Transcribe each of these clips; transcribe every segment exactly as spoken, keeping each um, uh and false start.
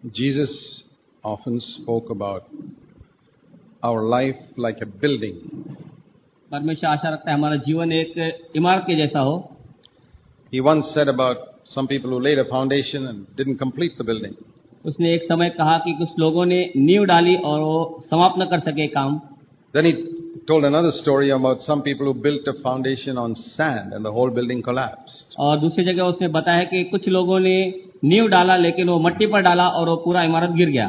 Jesus often spoke about our life like a building. परमेश्वर आशा रखता है हमारा जीवन एक इमारत के जैसा हो. He once said about some people who laid a foundation and didn't complete the building. उसने एक समय कहा कि कुछ लोगों ने नींव डाली और वो समाप्त न कर सके काम. Then he told another story about some people who built a foundation on sand and the whole building collapsed. और दूसरी जगह उसने बताया कि कुछ लोगों ने नींव डाला लेकिन वो मिट्टी पर डाला और वो पूरा इमारत गिर गया.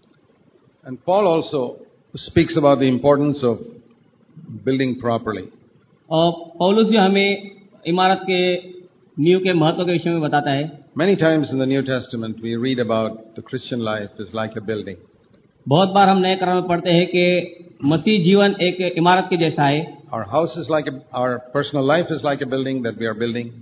And Paul also speaks about the importance of building properly. और पौलुस भी हमें इमारत के नींव के महत्व के विषय में बताता है. Many times in the New Testament we read about the Christian life is like a building. बहुत बार हम नए करार में पढ़ते हैं कि मसीह जीवन एक इमारत के जैसा है. Our house is like a, our personal life is like a building that we are building.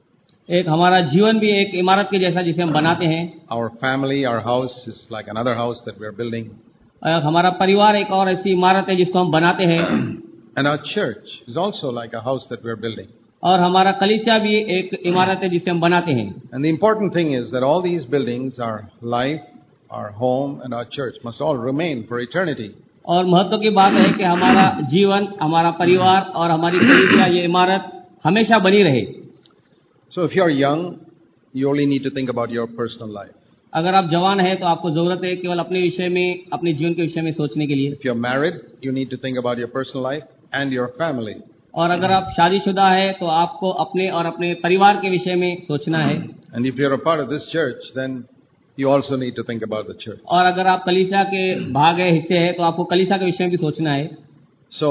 एक हमारा जीवन भी एक इमारत के जैसा जिसे हम बनाते हैं. Our family, our house is like another house that we are building. हमारा परिवार एक और ऐसी इमारत है जिसको हम बनाते हैं. And our church is also like a house that we are building. और हमारा कलीसिया भी एक इमारत है जिसे हम बनाते हैं. And the important thing is that all these buildings, our life, our home and our church must all remain for eternity. और महत्व की बात है कि हमारा जीवन, हमारा परिवार और हमारी कलीसिया ये इमारत हमेशा बनी रहे. So if you are young, you only need to think about your personal life. अगर आप जवान हैं तो आपको जरूरत है केवल अपने विषय में, अपने जीवन के विषय में सोचने के लिए. If you are married, you need to think about your personal life and your family. और अगर आप शादीशुदा है तो आपको अपने और अपने परिवार के विषय में सोचना है. And if you are a part of this church, then you also need to think about the church. और अगर आप कलीसिया के भाग है, हिस्से हैं, तो आपको कलीसिया के विषय में भी सोचना है. So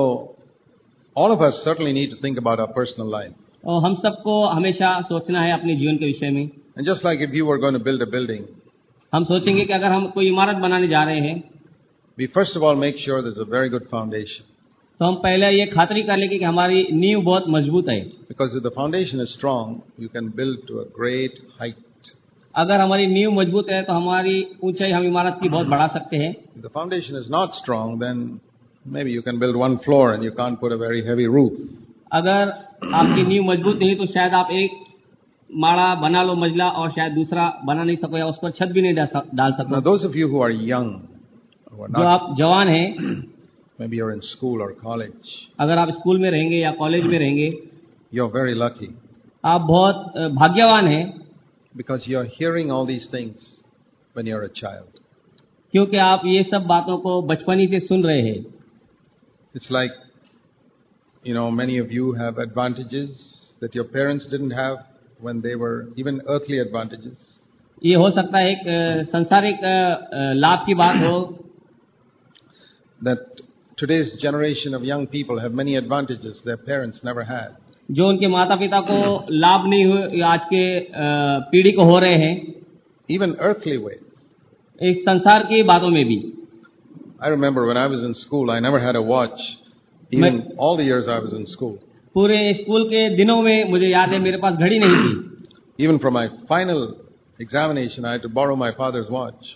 all of us certainly need to think about our personal life. और हम सबको हमेशा सोचना है अपने जीवन के विषय में. And just like if you were going to build a building, हम सोचेंगे कि अगर हम कोई इमारत बनाने जा रहे हैं, we first of all make sure there's a very good foundation. तो हम पहले ये खातरी कर लेंगे कि हमारी नींव बहुत मजबूत है. Because if the foundation is strong, you can build to a great height. अगर हमारी नींव मजबूत है तो हमारी ऊंचाई हम इमारत की बहुत बढ़ा सकते हैं. If the foundation is not strong, then maybe you can build one floor and you can't put a very heavy roof. अगर आपकी नींव मजबूत नहीं तो शायद आप एक माड़ा बना लो मंजिला और शायद दूसरा बना नहीं सको या उस पर छत भी नहीं डाल सको. Now those of you who are young, who are जो not, आप जवान हैं, maybe you're in school or college, अगर आप स्कूल में रहेंगे या कॉलेज में रहेंगे, you're very lucky. आप बहुत भाग्यवान हैं. Because you're hearing all these things when you're a child. क्योंकि आप ये सब बातों को बचपन ही से सुन रहे हैं. It's like, you know, many of you have advantages that your parents didn't have when they were even earthly advantages. ये हो सकता है एक संसारिक लाभ की बात हो. That today's generation of young people have many advantages their parents never had. जो उनके माता पिता को लाभ नहीं हुए आज के पीढ़ी को हो रहे हैं. Even earthly way. इस संसार की बातों में भी. I remember when I was in school, I never had a watch. Even all the years I was in school. पूरे स्कूल के दिनों में मुझे याद है मेरे पास घड़ी नहीं थी. Even for my final examination, I had to borrow my father's watch.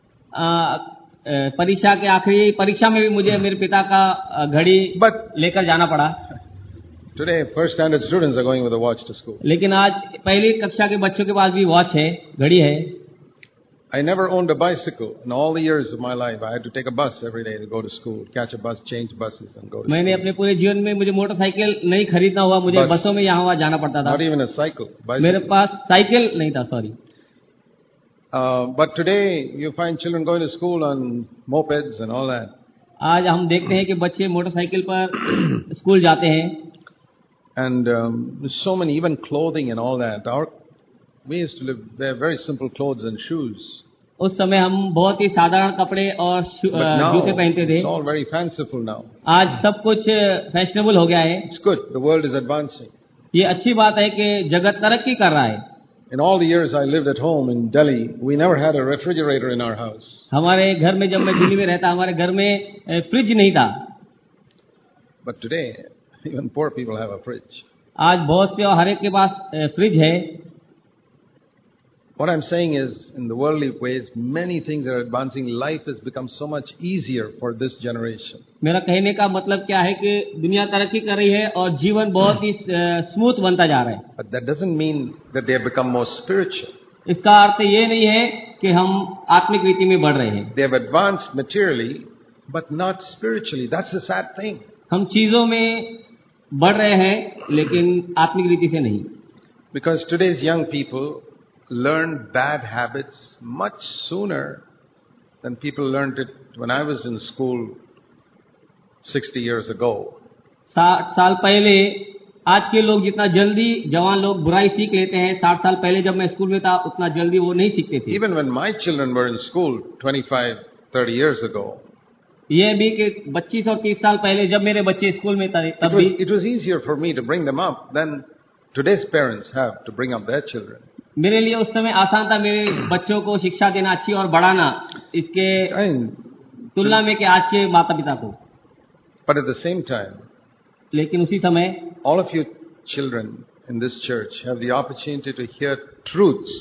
परीक्षा के आखिरी परीक्षा में भी मुझे मेरे पिता का घड़ी लेकर जाना पड़ा. Today, first standard students are going with a watch to school. लेकिन आज पहली कक्षा के बच्चों के पास भी वॉच है, घड़ी है. I never owned a bicycle in all the years of my life. I had to take a bus every day to go to school, catch a bus, change buses and go to मैंने school. अपने पूरे जीवन में मुझे motorcycle नहीं खरीदना हुआ, मुझे Bus. बसों में यहाँ वहाँ जाना पड़ता था. Not even a cycle, bicycle. मेरे पास साइकिल नहीं था, sorry. Uh, but today you find children going to school on mopeds and all that. आज हम देखते हैं कि बच्चे मोटरसाइकिल पर स्कूल जाते हैं. And um, so many, even clothing and all that. Our, we used to live, wear very simple clothes and shoes. उस समय हम बहुत ही साधारण कपड़े और जूते पहनते थे. It's all very fanciful now. आज सब कुछ फैशनेबल हो गया है. It's good. The world is advancing. ये अच्छी बात है कि जगत तरक्की कर रहा है. In all the years I lived at home in Delhi, we never had a refrigerator in our house. हमारे घर में जब मैं दिल्ली में रहता, हमारे घर में फ्रिज नहीं था. But today, even poor people have a fridge. आज बहुत से और हर एक के पास फ्रिज है. What I'm saying is, in the worldly ways, many things are advancing. Life has become so much easier for this generation. मेरा कहने का मतलब क्या है कि दुनिया तरक्की कर रही है और जीवन बहुत ही स्मूथ बनता जा रहा है. But that doesn't mean that they have become more spiritual. इसका अर्थ ये नहीं है कि हम आत्मिक रीति में बढ़ रहे हैं। They have advanced materially, but not spiritually. That's the sad thing. हम चीजों में बढ़ रहे हैं लेकिन आत्मिक रीति से नहीं। Because today's young people learn bad habits much sooner than people learned it when I was in school sixty years ago. साठ साल पहले आज के लोग जितना जल्दी जवान लोग बुराई सीख लेते हैं, साठ साल पहले जब मैं स्कूल में था उतना जल्दी वो नहीं सीखते थे। Even when my children were in school twenty-five, thirty years ago, ये भी कि पच्चीस और तीस साल पहले जब मेरे बच्चे स्कूल में थे तब it was, भी it was easier for me to bring them up than today's parents have to bring up their children. मेरे लिए उस समय आसान था मेरे बच्चों को शिक्षा देना अच्छी और बढ़ाना, इसके I mean, तुलना में कि आज के माता पिता को। but at the same time, लेकिन उसी समय all of you children in this church have the opportunity to hear truths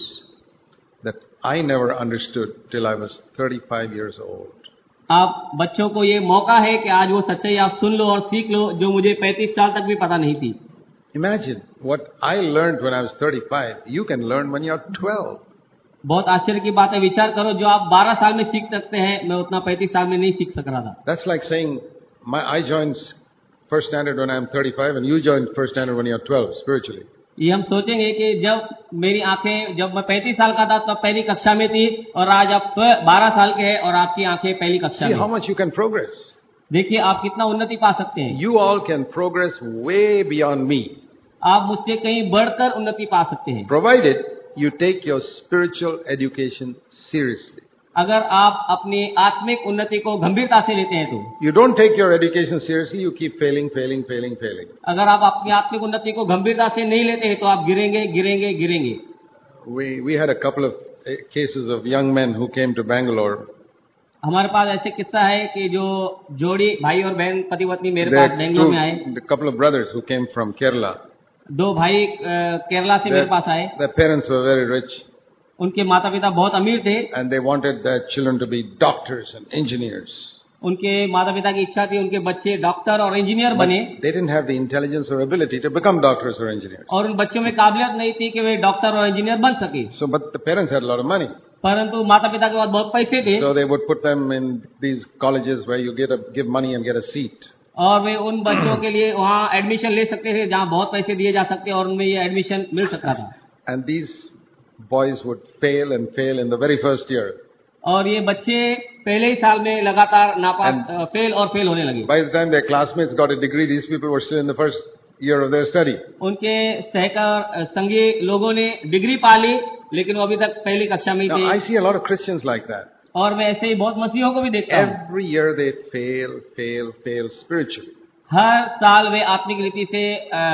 that I never understood till I was thirty-five years old. आप बच्चों को ये मौका है कि आज वो सच्चाई आप सुन लो और सीख लो जो मुझे पैंतीस साल तक भी पता नहीं थी। Imagine what I learned when I was thirty-five, you can learn when you're twelve. बहुत आश्चर्य की बात है, विचार करो जो आप बारह साल में सीख सकते हैं मैं उतना पैंतीस साल में नहीं सीख सक रहा था। That's like saying my, I joined first standard when I'm thirty-five and you joined first standard when you're twelve spiritually. ये हम सोचेंगे कि जब मेरी आंखें जब मैं पैंतीस साल का था तब पहली कक्षा में थी और आज आप बारह साल के हैं और आपकी आंखें पहली कक्षा See में। how much you can progress. देखिए आप कितना उन्नति पा सकते हैं। You all can progress way beyond me, आप मुझसे कहीं बढ़कर उन्नति पा सकते हैं provided you take your spiritual education seriously. अगर आप अपनी आत्मिक उन्नति को गंभीरता से लेते हैं तो। You don't take your education seriously, you keep failing, failing, failing, failing. अगर आप अपनी आत्मिक उन्नति को गंभीरता से नहीं लेते हैं तो आप गिरेंगे गिरेंगे गिरेंगे। We, we had a couple of uh, cases of young men who came to Bangalore. हमारे पास ऐसे किस्सा है कि जो जोड़ी भाई और बहन पति पत्नी मेरे There पास are बेंगलोर में आए। two, a couple of brothers who came from Kerala. दो भाई अ, केरला से मेरे पास आए। Their, their parents were very rich उनके माता पिता बहुत अमीर थे। and they wanted their children to be doctors and engineers. उनके माता पिता की इच्छा थी उनके बच्चे डॉक्टर और इंजीनियर But बने they didn't have the intelligence or ability to become doctors or engineers. और उन बच्चों में काबिलियत नहीं थी कि वे डॉक्टर और इंजीनियर बन सके। So, but the parents had a lot of money. परंतु माता पिता के पास बहुत पैसे थे So they would put them in these colleges where you get a, give money and get a seat. और वे उन बच्चों के लिए वहाँ एडमिशन ले सकते थे जहाँ बहुत पैसे दिए जा सकते और उनमें ये एडमिशन मिल सकता था। And these boys would fail and fail in the very first year. और ये बच्चे पहले ही साल में लगातार नापास And- अ, फेल और फेल होने लगे। By the time their classmates got a degree, these people were still in the first year of their study. उनके सहकर संगी लोगों ने डिग्री पा ली लेकिन वो अभी तक पहली कक्षा में ही Now, I थे। see a lot of Christians like that. और मैं ऐसे ही बहुत मसीहों को भी देखता हूँ। Every year they fail, fail, fail spiritually. हर साल वे आत्मिक रीति से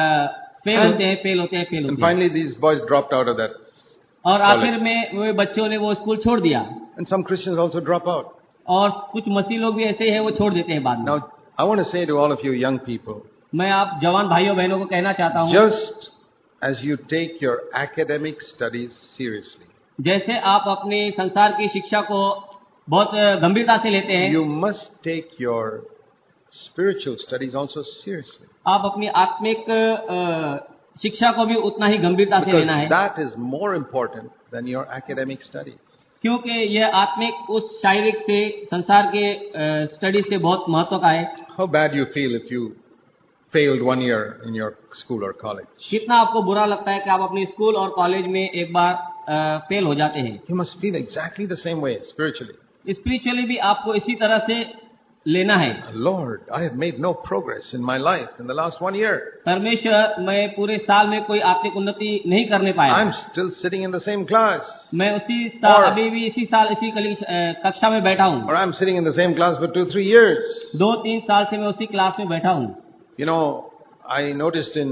फेल होते हैं फेल होते हैं फेल And होते हैं finally these boys dropped out of that. और आखिर college. में वे बच्चों ने वो स्कूल छोड़ दिया। And some Christians also drop out. और कुछ मसीह लोग भी ऐसे ही है वो छोड़ देते हैं बाद में। Now, I want to say to all of you young people, मैं आप जवान भाइयों बहनों को कहना चाहता हूँ just as you take your academic studies seriously, जैसे आप अपनी संसार की शिक्षा को बहुत गंभीरता से लेते हैं you must take your spiritual studies also seriously. आप अपनी आत्मिक अ, शिक्षा को भी उतना ही गंभीरता से Because लेना है that is more important than your academic studies. क्योंकि यह आत्मिक उस शारीरिक से संसार के स्टडी से बहुत महत्व का है। How bad you feel if you failed one year in your school or college. कितना आपको बुरा लगता है कि आप अपनी स्कूल और कॉलेज में एक बार फेल हो जाते हैं। You must feel exactly the same way spiritually. Spiritually भी आपको इसी तरह से लेना है। Lord, I have made no progress in my life in the last one year. परमेश्वर मैं पूरे साल में कोई आत्मिक उन्नति नहीं करने पाया। I'm still sitting in the same class. मैं उसी साल और- अभी भी इसी साल इसी कली- अ, कक्षा में बैठा हूँ। Or I'm sitting in the same class for two, three years. दो तीन साल से मैं उसी क्लास में बैठा हूँ। You know, I noticed in,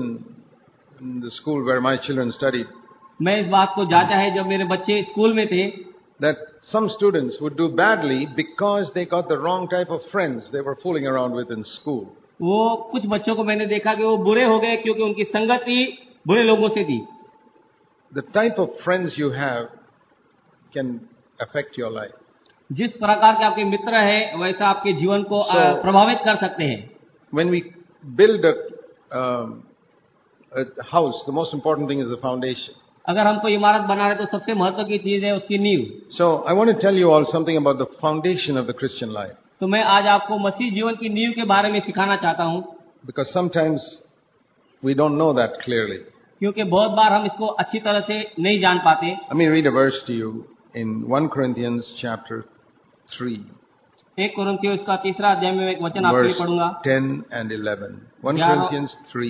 in the school where my children studied मैं इस बात को जांचा है जब मेरे बच्चे स्कूल में थे that some students would do badly because they got the wrong type of friends they were fooling around with in school. वो कुछ बच्चों को मैंने देखा कि वो बुरे हो गए क्योंकि उनकी संगति बुरे लोगों से थी। The type of friends you have can affect your life. जिस प्रकार के आपके मित्र हैं वैसा आपके जीवन को अ, So- प्रभावित कर सकते हैं। When we build a, um, a house, the most important thing is the foundation. अगर हम कोई इमारत बना रहे तो सबसे महत्व की चीज है उसकी नींव। So I want to tell you all something about the foundation of the Christian life. तो मैं आज आपको मसीह जीवन की नींव के बारे में सिखाना चाहता हूँ, Because sometimes we don't know that clearly. क्योंकि बहुत बार हम इसको अच्छी तरह से नहीं जान पाते। Let me read a verse to you in First Corinthians chapter three. एक कोरिन्थियों इसका तीसरा अध्याय में एक वचन आपके लिए Verse पढ़ूंगा। ten and eleven. First ग्यारह Corinthians three.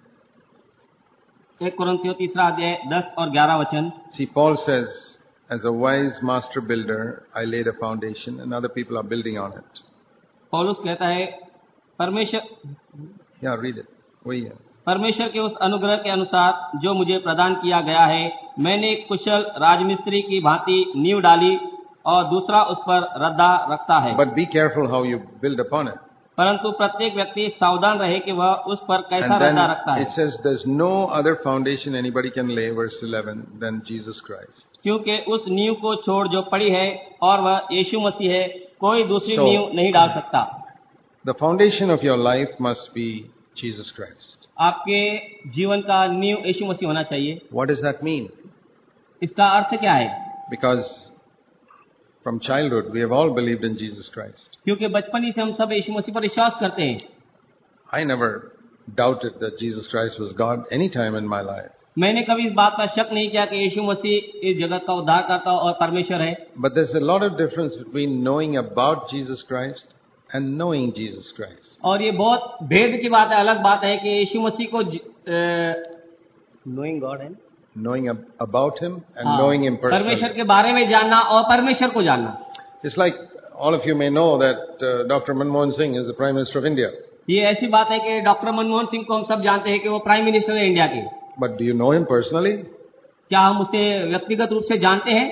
एक कोरिन्थियों तीसरा अध्याय दस और ग्यारह वचन। See, Paul says, as a wise master builder, I laid a foundation and other people are building on it. पौलुस कहता है, परमेश्वर Yeah, read it. वही है। परमेश्वर के उस अनुग्रह के अनुसार जो मुझे प्रदान किया गया है, मैंने एक कुशल राजमिस्त्री की भांति नींव डाली और दूसरा उस पर रद्दा रखता है। But be careful how you build upon it. परंतु प्रत्येक व्यक्ति सावधान रहे कि वह उस पर कैसा And then रद्दा रखता है, it says there's no other foundation anybody can lay, verse eleven, than Jesus Christ. क्योंकि उस नींव को छोड़ जो पड़ी है और वह यीशु मसीह है, कोई दूसरी So- नींव नहीं डाल सकता। The foundation of your life must be Jesus Christ. आपके जीवन का नींव यीशु मसीह होना चाहिए। What does that mean? इसका अर्थ क्या है? Because from childhood we have all believed in Jesus Christ. क्योंकि बचपन ही से हम सब यीशु मसीह पर विश्वास करते हैं। I never doubted that Jesus Christ was God any time in my life. मैंने कभी इस बात का शक नहीं किया कि यीशु मसीह इस जगत का उद्धारकर्ता और परमेश्वर है। But there's a lot of difference between knowing about Jesus Christ and knowing Jesus Christ. और ये बहुत भेद की बात है, अलग बात है कि यीशु मसीह को नोइंग गॉड है, Knowing ab- about Him and हाँ, knowing Him परमेश्वर personally. के बारे में जानना और परमेश्वर को जानना। It's like all of you may know that uh, Doctor Manmohan Singh is the Prime Minister of India. ये ऐसी बात है कि डॉक्टर मनमोहन सिंह को हम सब जानते हैं कि वो प्राइम मिनिस्टर है इंडिया के। But do you know him personally? क्या हम उसे व्यक्तिगत रूप से जानते हैं?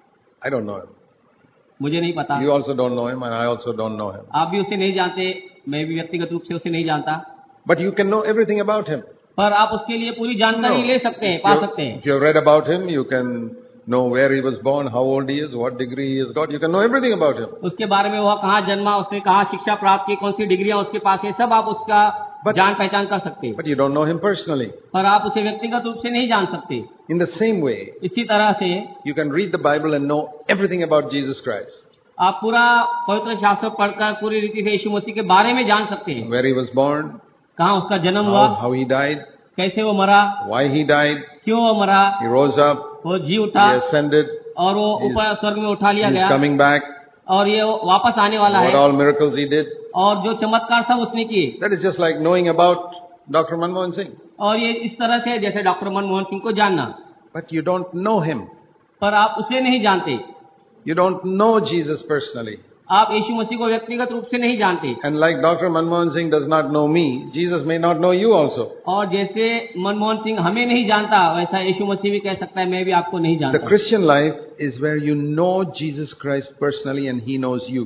I don't know him. मुझे नहीं पता। You also don't know him and I also don't know him. आप भी उसे नहीं जानते, मैं भी व्यक्तिगत रूप से उसे नहीं जानता। But you can know everything about him. पर आप उसके लिए पूरी जानकारी No. ले सकते हैं, If पा you- सकते हैं। If you have read about him, you can know where he was born, how old he is, what degree he has got. You can know everything about him. उसके बारे में वह कहाँ जन्मा, उसने कहाँ शिक्षा प्राप्त की, कौन सी डिग्रियां उसके पास है, सब आप उसका But- जान पहचान कर सकते हैं। But you don't know him personally. पर आप उसे व्यक्तिगत रूप से नहीं जान सकते। In the same way, इसी तरह से you can read the Bible and know everything about Jesus Christ. आप पूरा पवित्र शास्त्र पढ़कर पूरी रीति से यीशु मसीह के बारे में जान सकते हैं। Where he was born, कहाँ उसका जन्म हुआ, how, how he died, कैसे वो मरा, why he died, क्यों वो मरा, he rose up, वो जी he उठा ascended, और वो He's- ऊपर स्वर्ग में उठा लिया he's गया coming back, और ये वापस आने वाला what है all miracles he did. और जो चमत्कार सब उसने किए। That is just like knowing about Doctor Manmohan Singh. और ये इस तरह से जैसे डॉक्टर मनमोहन सिंह को जानना, But you don't know him. पर आप उसे नहीं जानते। You don't know Jesus personally. आप यीशु मसीह को व्यक्तिगत रूप से नहीं जानते। And like Doctor Manmohan Singh does not know me, Jesus may not know you also. और जैसे मनमोहन सिंह हमें नहीं जानता, वैसा यीशु मसीह भी कह सकता है मैं भी आपको नहीं The जानता। Christian life is where you know Jesus Christ personally and He knows you.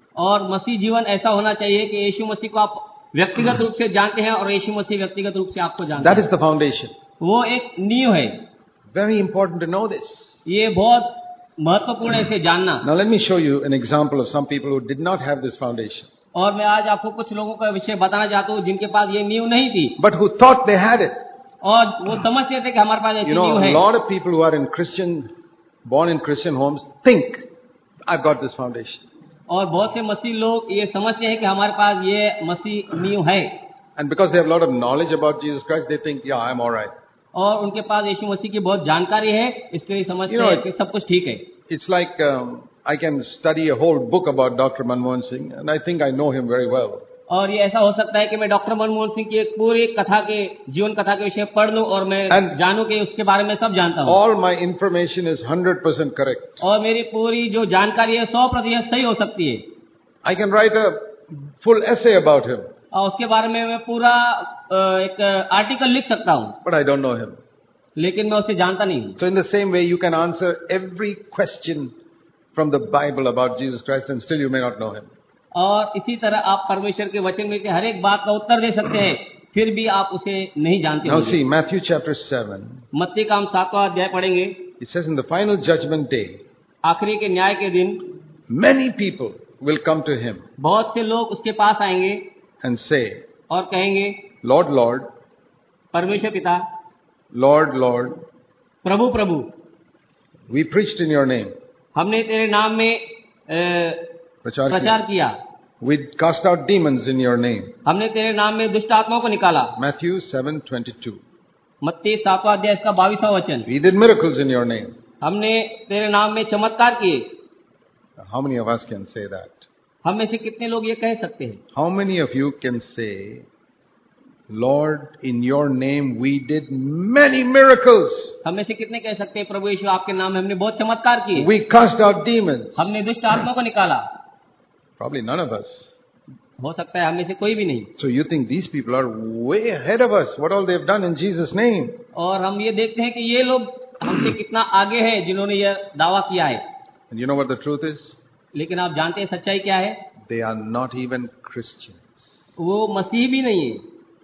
और मसीह जीवन ऐसा होना चाहिए कि यीशु मसीह को आप व्यक्तिगत रूप से जानते हैं और यीशु मसीह व्यक्तिगत रूप से आपको जानता That है। is the foundation. वो एक नींव है। Very important to know this. ये बहुत महत्वपूर्ण है इसे जानना। Now let me show you an example of some people who did not have this foundation, और मैं आज आपको कुछ लोगों का विषय बताना चाहता हूँ जिनके पास ये नींव नहीं थी but who thought they had it. और वो समझते थे कि हमारे पास ऐसी You know, नींव a है। lot of people who are in Christian, born in Christian homes think, I've got this foundation. और बहुत से मसीह लोग ये समझते हैं कि हमारे पास ये मसीह नींव है And because they have a lot of knowledge about Jesus Christ, they think, yeah, I'm all right. और उनके पास यीशु मसीह की बहुत जानकारी है, इसके लिए समझते You know, हैं कि सब कुछ ठीक है। It's like um, I can study a whole book about Doctor Manmohan Singh, and I think I know him very well. और ये ऐसा हो सकता है कि मैं डॉक्टर मनमोहन सिंह की एक पूरी कथा के जीवन कथा के विषय पढ़ लूं और मैं And- जानूं कि उसके बारे में सब जानता हूं All my information is one hundred percent correct. और मेरी पूरी जो जानकारी है सौ प्रतिशत सही हो सकती है I can write a full essay about him, और उसके बारे में मैं पूरा अ, एक आर्टिकल लिख सकता हूं, but I don't know him. लेकिन मैं उसे जानता नहीं हूं। So in the same way, you can answer every question from the Bible about Jesus Christ and still you may not know him. और इसी तरह आप परमेश्वर के वचन में से हर एक बात का उत्तर दे सकते हैं, फिर भी आप उसे नहीं जानते Now होंगे। see, Matthew chapter seven, मत्ती का हम सातवां अध्याय पढ़ेंगे। it says in the final judgment day, आखिरी के न्याय के दिन many people will come to him बहुत से लोग उसके पास आएंगे and say, और कहेंगे, Lord, Lord, परमेश्वर पिता, Lord, Lord, Prabhu Prabhu, We preached in your name. हमने तेरे नाम में अ, प्रचार प्रचार किया. किया, We cast out demons in your name. हमने तेरे नाम में दुष्ट आत्माओं को निकाला। Matthew seven twenty-two. मत्ती सातवां अध्याय इसका बाईसवां वचन, We did miracles in your name. हमने तेरे नाम में चमत्कार किए। How many of us can say that? हम में से कितने लोग ये कह सकते हैं? How many of you can say, Lord, in your name we did many miracles. हम में से कितने कह सकते हैं, प्रभु यीशु आपके नाम में हमने बहुत चमत्कार किए, We cast out demons. हमने दुष्ट आत्माओं को निकाला? Probably none of us. हो सकता है हम में से कोई भी नहीं। So you think these people are way ahead of us, what all they have done in Jesus' name. और हम ये देखते हैं कि ये लोग हमसे कितना आगे हैं जिन्होंने ये दावा किया है। And you know what the truth is? लेकिन आप जानते हैं सच्चाई क्या है? They are not even Christians. वो मसीह भी नहीं है।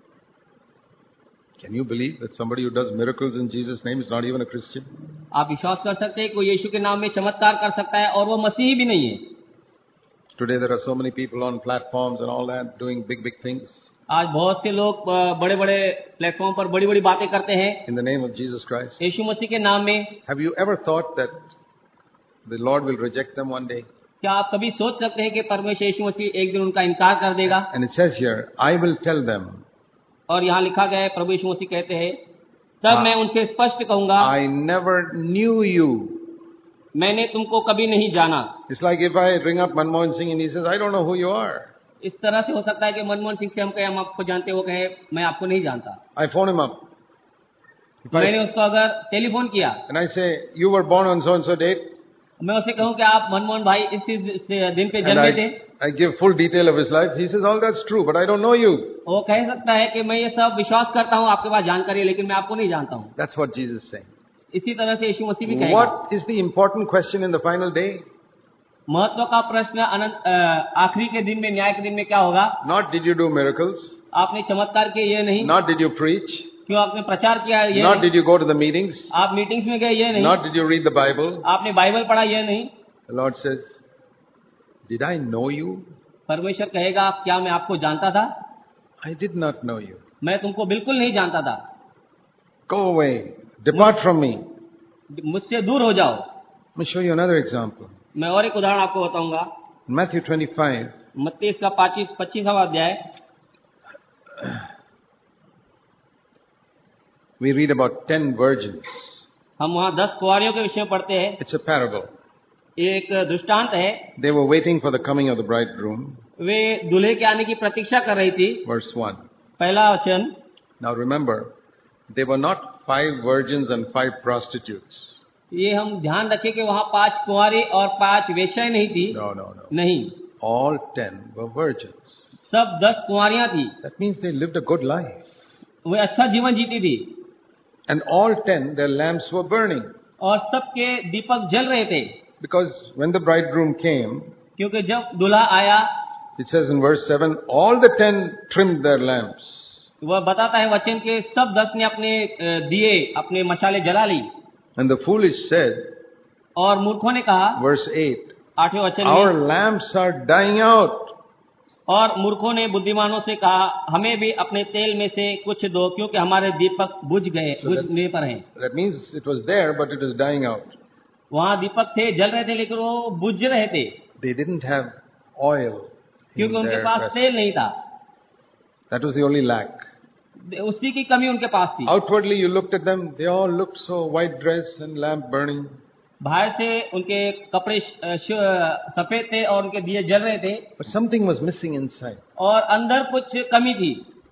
Can you believe that somebody who does miracles in Jesus' name is not even a Christian? आप विश्वास कर सकते हैं कि वो यीशु के नाम में चमत्कार कर सकता है और वो मसीह भी नहीं है। Today there are so many people on platforms and all that doing big, big things आज बहुत से लोग बड़े बड़े प्लेटफॉर्म पर बड़ी बड़ी बातें करते हैं in the name of Jesus Christ. यीशु मसीह के नाम में। Have you ever thought that the Lord will reject them one day? क्या आप कभी सोच सकते हैं कि परमेश्वर यीशु मसीह एक दिन उनका इनकार कर देगा? And it says here, I will tell them, और यहाँ लिखा गया है, प्रभु यीशु मसीह कहते हैं, तब मैं उनसे स्पष्ट कहूंगा, I never knew you. मैंने तुमको कभी नहीं जाना। It's like if I ring up Manmohan Singh and he says, I don't know who you are. इस तरह से हो सकता है कि मनमोहन सिंह से हम कहें हम आपको जानते, वो कहे मैं आपको नहीं जानता। I phone him up. If मैंने I, उसको अगर टेलीफोन किया, and I say, you were born on so and so date, मैं उसे कहूं कि आप मनमोहन भाई इस इस दिन पे and जन्मे थे, I, I give full detail of his life, he says, all that's true, but I don't know you. वो कह सकता है कि मैं ये सब विश्वास करता हूँ, आपके पास जानकारी है, लेकिन मैं आपको नहीं जानता हूँ। That's what Jesus is saying. इसी तरह से यीशु मसीह भी कहेगा। What is the important question in the final day? महत्व का प्रश्न अनंत अ, आखिरी के दिन में, न्याय के दिन में क्या होगा? Not did you do miracles, आपने चमत्कार किए ये नहीं, not did you preach, क्यों आपने प्रचार किया ये not नहीं, did you go to the meetings, आप मीटिंग्स में गए ये नहीं, not did you read the Bible. आपने बाइबल पढ़ा ये नहीं। The Lord says, did I know you? परमेश्वर कहेगा, क्या मैं आपको जानता था? I did not know you. मैं तुमको बिल्कुल नहीं जानता था, Go away, depart from me. मुझसे दूर हो जाओ। Let me show you another example. मैं और एक उदाहरण आपको बताऊंगा। Matthew twenty-five, मत्ती इसका पच्चीस पच्चीसवां अध्याय, we read about ten virgins. हम वहाँ दस कुंवारियों के विषय में पढ़ते हैं। It's a parable. एक दृष्टांत है। They were waiting for the coming of the bridegroom. वे दूल्हे के आने की प्रतीक्षा कर रही थी। Verse one. पहला वचन, Now remember, they were not five virgins and five prostitutes. ये हम ध्यान रखें कि वहाँ पांच कुंवारी और पांच वेश्याएं नहीं थी। No, no, no. नहीं, All ten were virgins. सब दस कुंवारियां थी। That means they lived a good life. वे अच्छा जीवन जीती थी And all ten, their lamps were burning. और सबके दीपक जल रहे थे। Because when the bridegroom came, क्योंकि जब दूल्हा आया, it says in verse seven, all the ten trimmed their lamps. वह बताता है वचन के सब दस ने अपने अ, दिए, अपने मशाले जला ली। And the foolish said, और मूर्खों ने कहा, verse eight, आठवें वचन our में, lamps are dying out. और मूर्खों ने बुद्धिमानों से कहा, हमें भी अपने तेल में से कुछ दो, क्योंकि हमारे दीपक बुझ गए, So that- बुझने पर हैं। That means it was there, but it was dying out. वहाँ दीपक थे, जल रहे थे, लेकिन वो बुझ रहे थे, They didn't have oil in क्योंकि उनके their पास vessel. तेल नहीं था। That was the only lack. उसी की कमी उनके पास थी। Outwardly, you looked at them, they all looked so white dress and lamp burning. बाहर से उनके कपड़े श- श- सफेद थे और उनके दिए जल रहे थे, But something was missing inside. और अंदर कुछ कमी थी।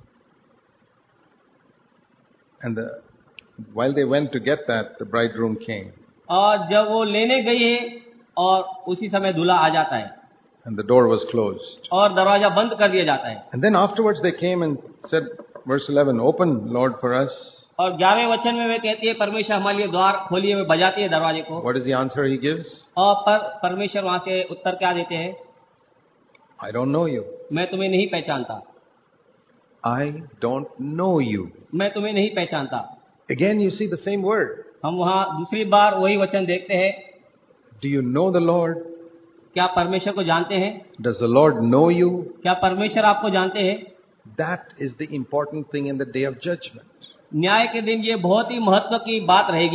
And the, while they went to get that, the bridegroom came. और जब वो लेने गई है, और उसी समय दूल्हा आ जाता है And the door was closed. और दरवाजा बंद कर दिया जाता है। And then afterwards they came and said, verse eleven, open, Lord, for us. और ग्यारहवें वचन में वे कहती है, परमेश्वर हमारे लिए द्वार खोलिए, वे बजाती है दरवाजे को। What is the answer he gives? और पर परमेश्वर वहां से उत्तर क्या देते हैं? I don't know you. मैं तुम्हें नहीं पहचानता, I don't know you. मैं तुम्हें नहीं पहचानता। Again you see the same word. हम वहां दूसरी बार वही वचन देखते हैं। Do you know the Lord? क्या परमेश्वर को जानते हैं? Does the Lord know you? क्या परमेश्वर आपको जानते हैं? That is the important thing in the day of judgment. न्याय के दिन ये बहुत ही महत्व की बात रहेगी।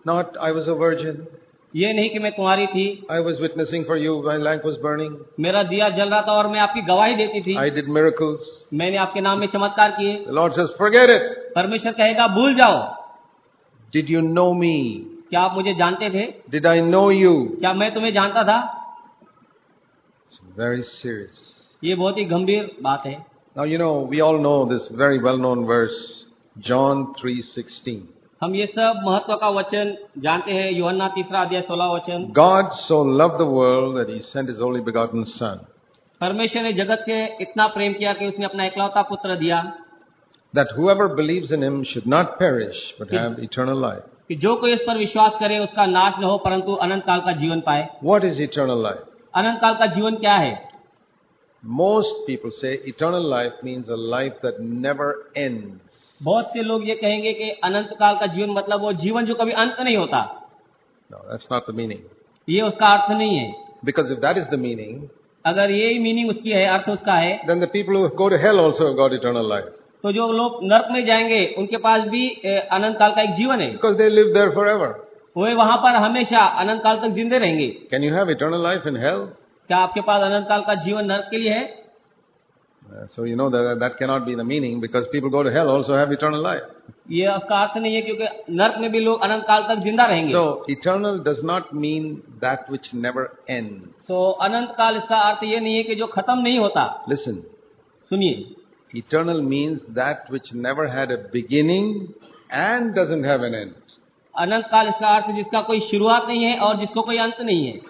Not, I was a virgin. ये नहीं कि मैं कुंवारी थी, I was witnessing for you. My lamp was burning. मेरा दिया जल रहा था और मैं आपकी गवाही देती थी, I did miracles. मैंने आपके नाम में चमत्कार किए। The Lord says, forget it. परमेश्वर कहेगा भूल जाओ। Did you know me? क्या आप मुझे जानते थे? Did I know you? क्या मैं तुम्हें जानता था? It's very serious. ये बहुत ही गंभीर बात है। Now, you know, we all know this very well-known verse, John three sixteen. हम ये सब महत्व का वचन जानते हैं, यूहन्ना तीसरा अध्याय सोलह वचन। God so loved the world that he sent his only begotten son, परमेश्वर ने जगत से इतना प्रेम किया कि उसने अपना इकलौता पुत्र दिया, that whoever believes in him should not perish but have eternal life. कि जो कोई इस पर विश्वास करे उसका नाश न हो परंतु अनंत काल का जीवन पाए। What is eternal life? अनंत काल का जीवन क्या है? Most people say eternal life means a life that never ends. बहुत से लोग ये कहेंगे कि अनंत काल का जीवन मतलब वो जीवन जो कभी अंत नहीं होता। No, that's not the meaning. ये उसका अर्थ नहीं है। Because if that is the meaning, अगर यही मीनिंग उसकी है, अर्थ उसका है, then the people who go to hell also have got eternal life. तो जो लोग नरक में जाएंगे उनके पास भी अनंत काल का एक जीवन है, Because they live there forever. वे वहां पर हमेशा अनंत काल तक जिंदे रहेंगे। Can you have eternal life in hell? क्या आपके पास अनंत काल का जीवन नरक के लिए है? Uh, So you know that that cannot be the meaning because people go to hell also have eternal life. ये उसका अर्थ नहीं है क्योंकि नरक में भी लोग अनंत काल तक जिंदा रहेंगे। So eternal does not mean that which never ends. तो अनंत काल इसका अर्थ ये नहीं है कि जो खत्म नहीं होता। Listen, सुनिए, eternal means that which never had a beginning and doesn't have an end. अनंत काल इसका अर्थ जिसका कोई शुरुआत नहीं है और जिसको कोई अंत नहीं है।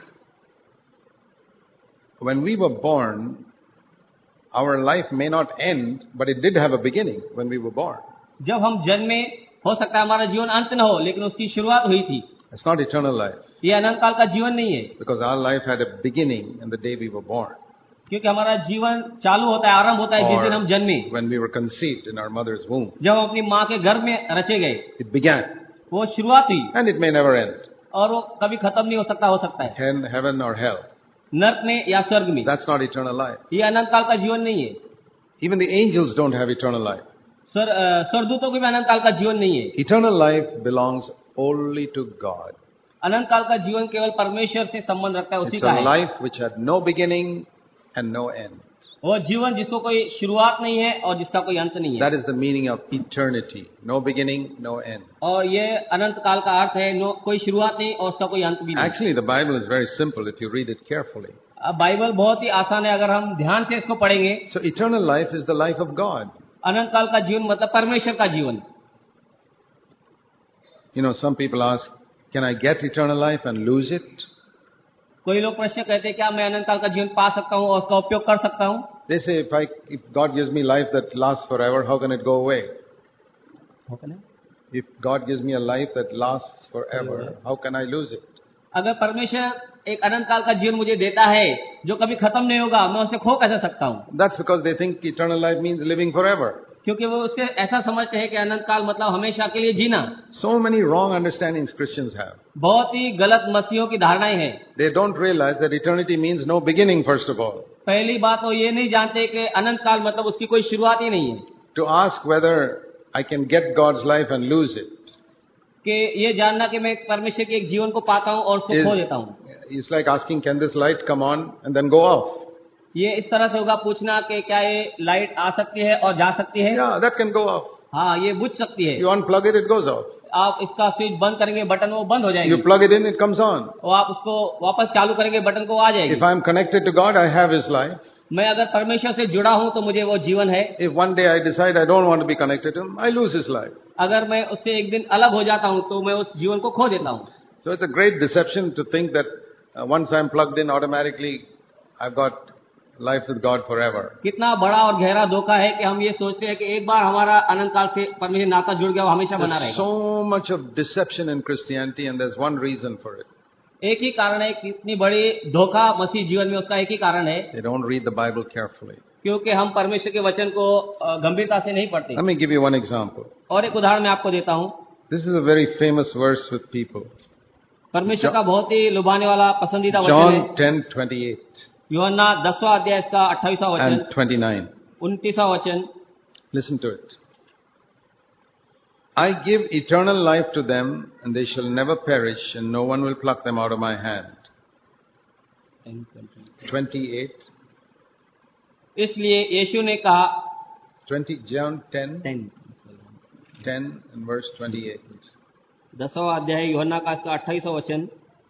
When we were born, our life may not end, but it did have a beginning when we were born. जब हम जन्मे, हो सकता है हमारा जीवन अंत न हो लेकिन उसकी शुरुआत हुई थी। It's not eternal life ये अनंत काल का जीवन नहीं है, because our life had a beginning in the day we were born. क्योंकि हमारा जीवन चालू होता है, आरंभ होता है जिस दिन हम जन्मे, Or when we were conceived in our mother's womb. जब हम अपनी माँ के गर्भ में रचे गए, It began वो शुरुआत हुई and it may never end. और वो कभी खत्म नहीं हो सकता। हो सकता है In heaven or hell. नरक में या स्वर्ग में। That's not eternal life. ये अनंत काल का जीवन नहीं है। Even the angels don't have eternal life. स्वर अ, स्वर्गदूतों को भी अनंत काल का जीवन नहीं है। Eternal life belongs only to God. अनंत काल का जीवन केवल परमेश्वर से संबंध रखता है, उसी It's का a है। life which had no beginning and no end. वो जीवन जिसको कोई शुरुआत नहीं है और जिसका कोई अंत नहीं है। That is the meaning of eternity. No beginning, no end. और ये अनंत काल का अर्थ है, नो कोई शुरुआत नहीं और उसका कोई अंत भी नहीं। Actually, the Bible is very simple if you read it carefully. अब बाइबल बहुत ही आसान है अगर हम ध्यान से इसको पढ़ेंगे। So eternal life is the life of God. अनंत काल का जीवन मतलब परमेश्वर का जीवन। You know, some people ask, can I get eternal life and lose it? कोई लोग प्रश्न कहते हैं क्या मैं अनंत काल का जीवन पा सकता हूँ और उसका उपयोग कर सकता हूँ? They say, if I, if God gives me life that lasts forever, how can it go away? If God gives me a life that lasts forever, how can I lose it? अगर परमेश्वर एक अनंत काल का जीवन मुझे देता है जो कभी खत्म नहीं होगा, मैं उसे खो कैसे सकता हूँ? That's because they think eternal life means living forever. क्योंकि वो उससे ऐसा समझते हैं कि अनंत काल मतलब हमेशा के लिए जीना। So many wrong understandings Christians have. बहुत ही गलत मसीहों की धारणाएं हैं। They don't realize that eternity means no beginning, first of all. पहली बात वो ये नहीं जानते कि अनंत काल मतलब उसकी कोई शुरुआत ही नहीं है। To ask whether I can get God's life and lose it कि ये जानना कि मैं परमेश्वर के एक जीवन को पाता हूँ और उसको खो देता हूँ, is like asking, can this light come on and then go off? ये इस तरह से होगा पूछना कि क्या ये लाइट आ सकती है और जा सकती है? Yeah, that can go off. हाँ, ये बुझ सकती है। You unplug it, it goes off. आप इसका स्विच बंद करेंगे, बटन वो बंद हो You जाएगी, plug it in, it comes on. और आप उसको वापस चालू करेंगे, बटन को आ जाएगी। If I'm connected to God, I have His life. मैं अगर परमेश्वर से जुड़ा हूँ तो मुझे वो जीवन है। If one day I decide I don't want to be connected to Him, I lose His life. अगर मैं उससे एक दिन अलग हो जाता हूँ तो मैं उस जीवन को खो देता हूँ। So it's a great deception to think that uh, once I'm plugged in, automatically I've got life with God forever. कितना बड़ा और गहरा धोखा है कि हम ये सोचते हैं कि एक बार हमारा अनंत काल से परमेश्वर नाता जुड़ गया, वो हमेशा बना There's रहेगा। so much of deception in Christianity, and there's one reason for it. एक ही कारण है, कितनी बड़ी धोखा मसीह जीवन में, उसका एक ही कारण है, They don't read the Bible carefully. क्योंकि हम परमेश्वर के वचन को अ, गंभीरता से नहीं पढ़ते। Let me give you one example. और एक उदाहरण मैं आपको देता हूँ। This is a very famous verse with people. परमेश्वर का बहुत ही लुभाने वाला पसंदीदा वचन है। John ten twenty-eight यूहन्ना दसवां अध्याय इसका अट्ठाईसवां वचन, and twenty-nine. उनतीसवां वचन। Listen to it. I give eternal life to them, and they shall never perish, and no one will pluck them out of my hand. twenty-eight. इसलिए यीशु ने कहा twenty, John ten, ten ten and verse twenty-eight. दसवां अध्याय यूहन्ना का इसका अट्ठाईसवां वचन,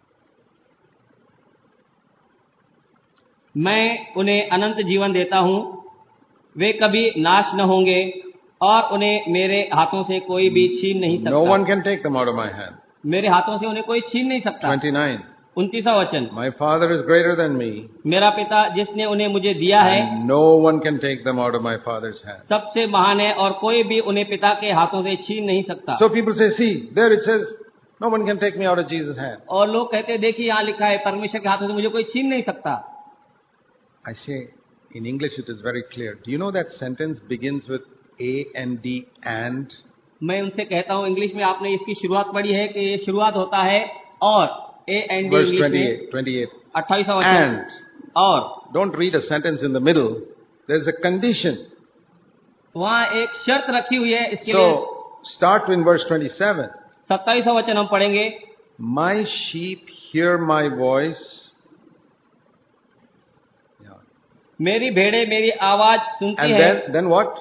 मैं उन्हें अनंत जीवन देता हूं, वे कभी नाश न होंगे और उन्हें मेरे हाथों से कोई भी छीन नहीं सकता. No one can take them out of my hand. मेरे हाथों से उन्हें कोई छीन नहीं सकता. twenty-nine. उनतीसवां वचन, My Father is greater than me. मेरा पिता जिसने उन्हें मुझे दिया है And no one can take them out of my Father's hand. सबसे महान है और कोई भी उन्हें पिता के हाथों से छीन नहीं सकता. So people say, see, there it says, no one can take me out of Jesus' hand. और लोग कहते हैं देखिए यहाँ लिखा है परमेश्वर के हाथों से मुझे कोई छीन नहीं सकता. I say, in English it is very clear. Do you know that sentence begins with A and D and? मैं उनसे कहता हूँ इंग्लिश में आपने इसकी शुरुआत पढ़ी है कि ये शुरुआत होता है और A and D Verse English में twenty-eight. twenty-eight. अट्ठाईसवां वचन And. और Don't read a sentence in the middle. There's a condition. वहाँ एक शर्त रखी हुई है इसके लिए. So, start in verse twenty-seven. सत्ताईसवां वचन हम पढ़ेंगे. My sheep hear my voice. Yeah. मेरी भेड़ें मेरी आवाज सुनती And है. then, then what?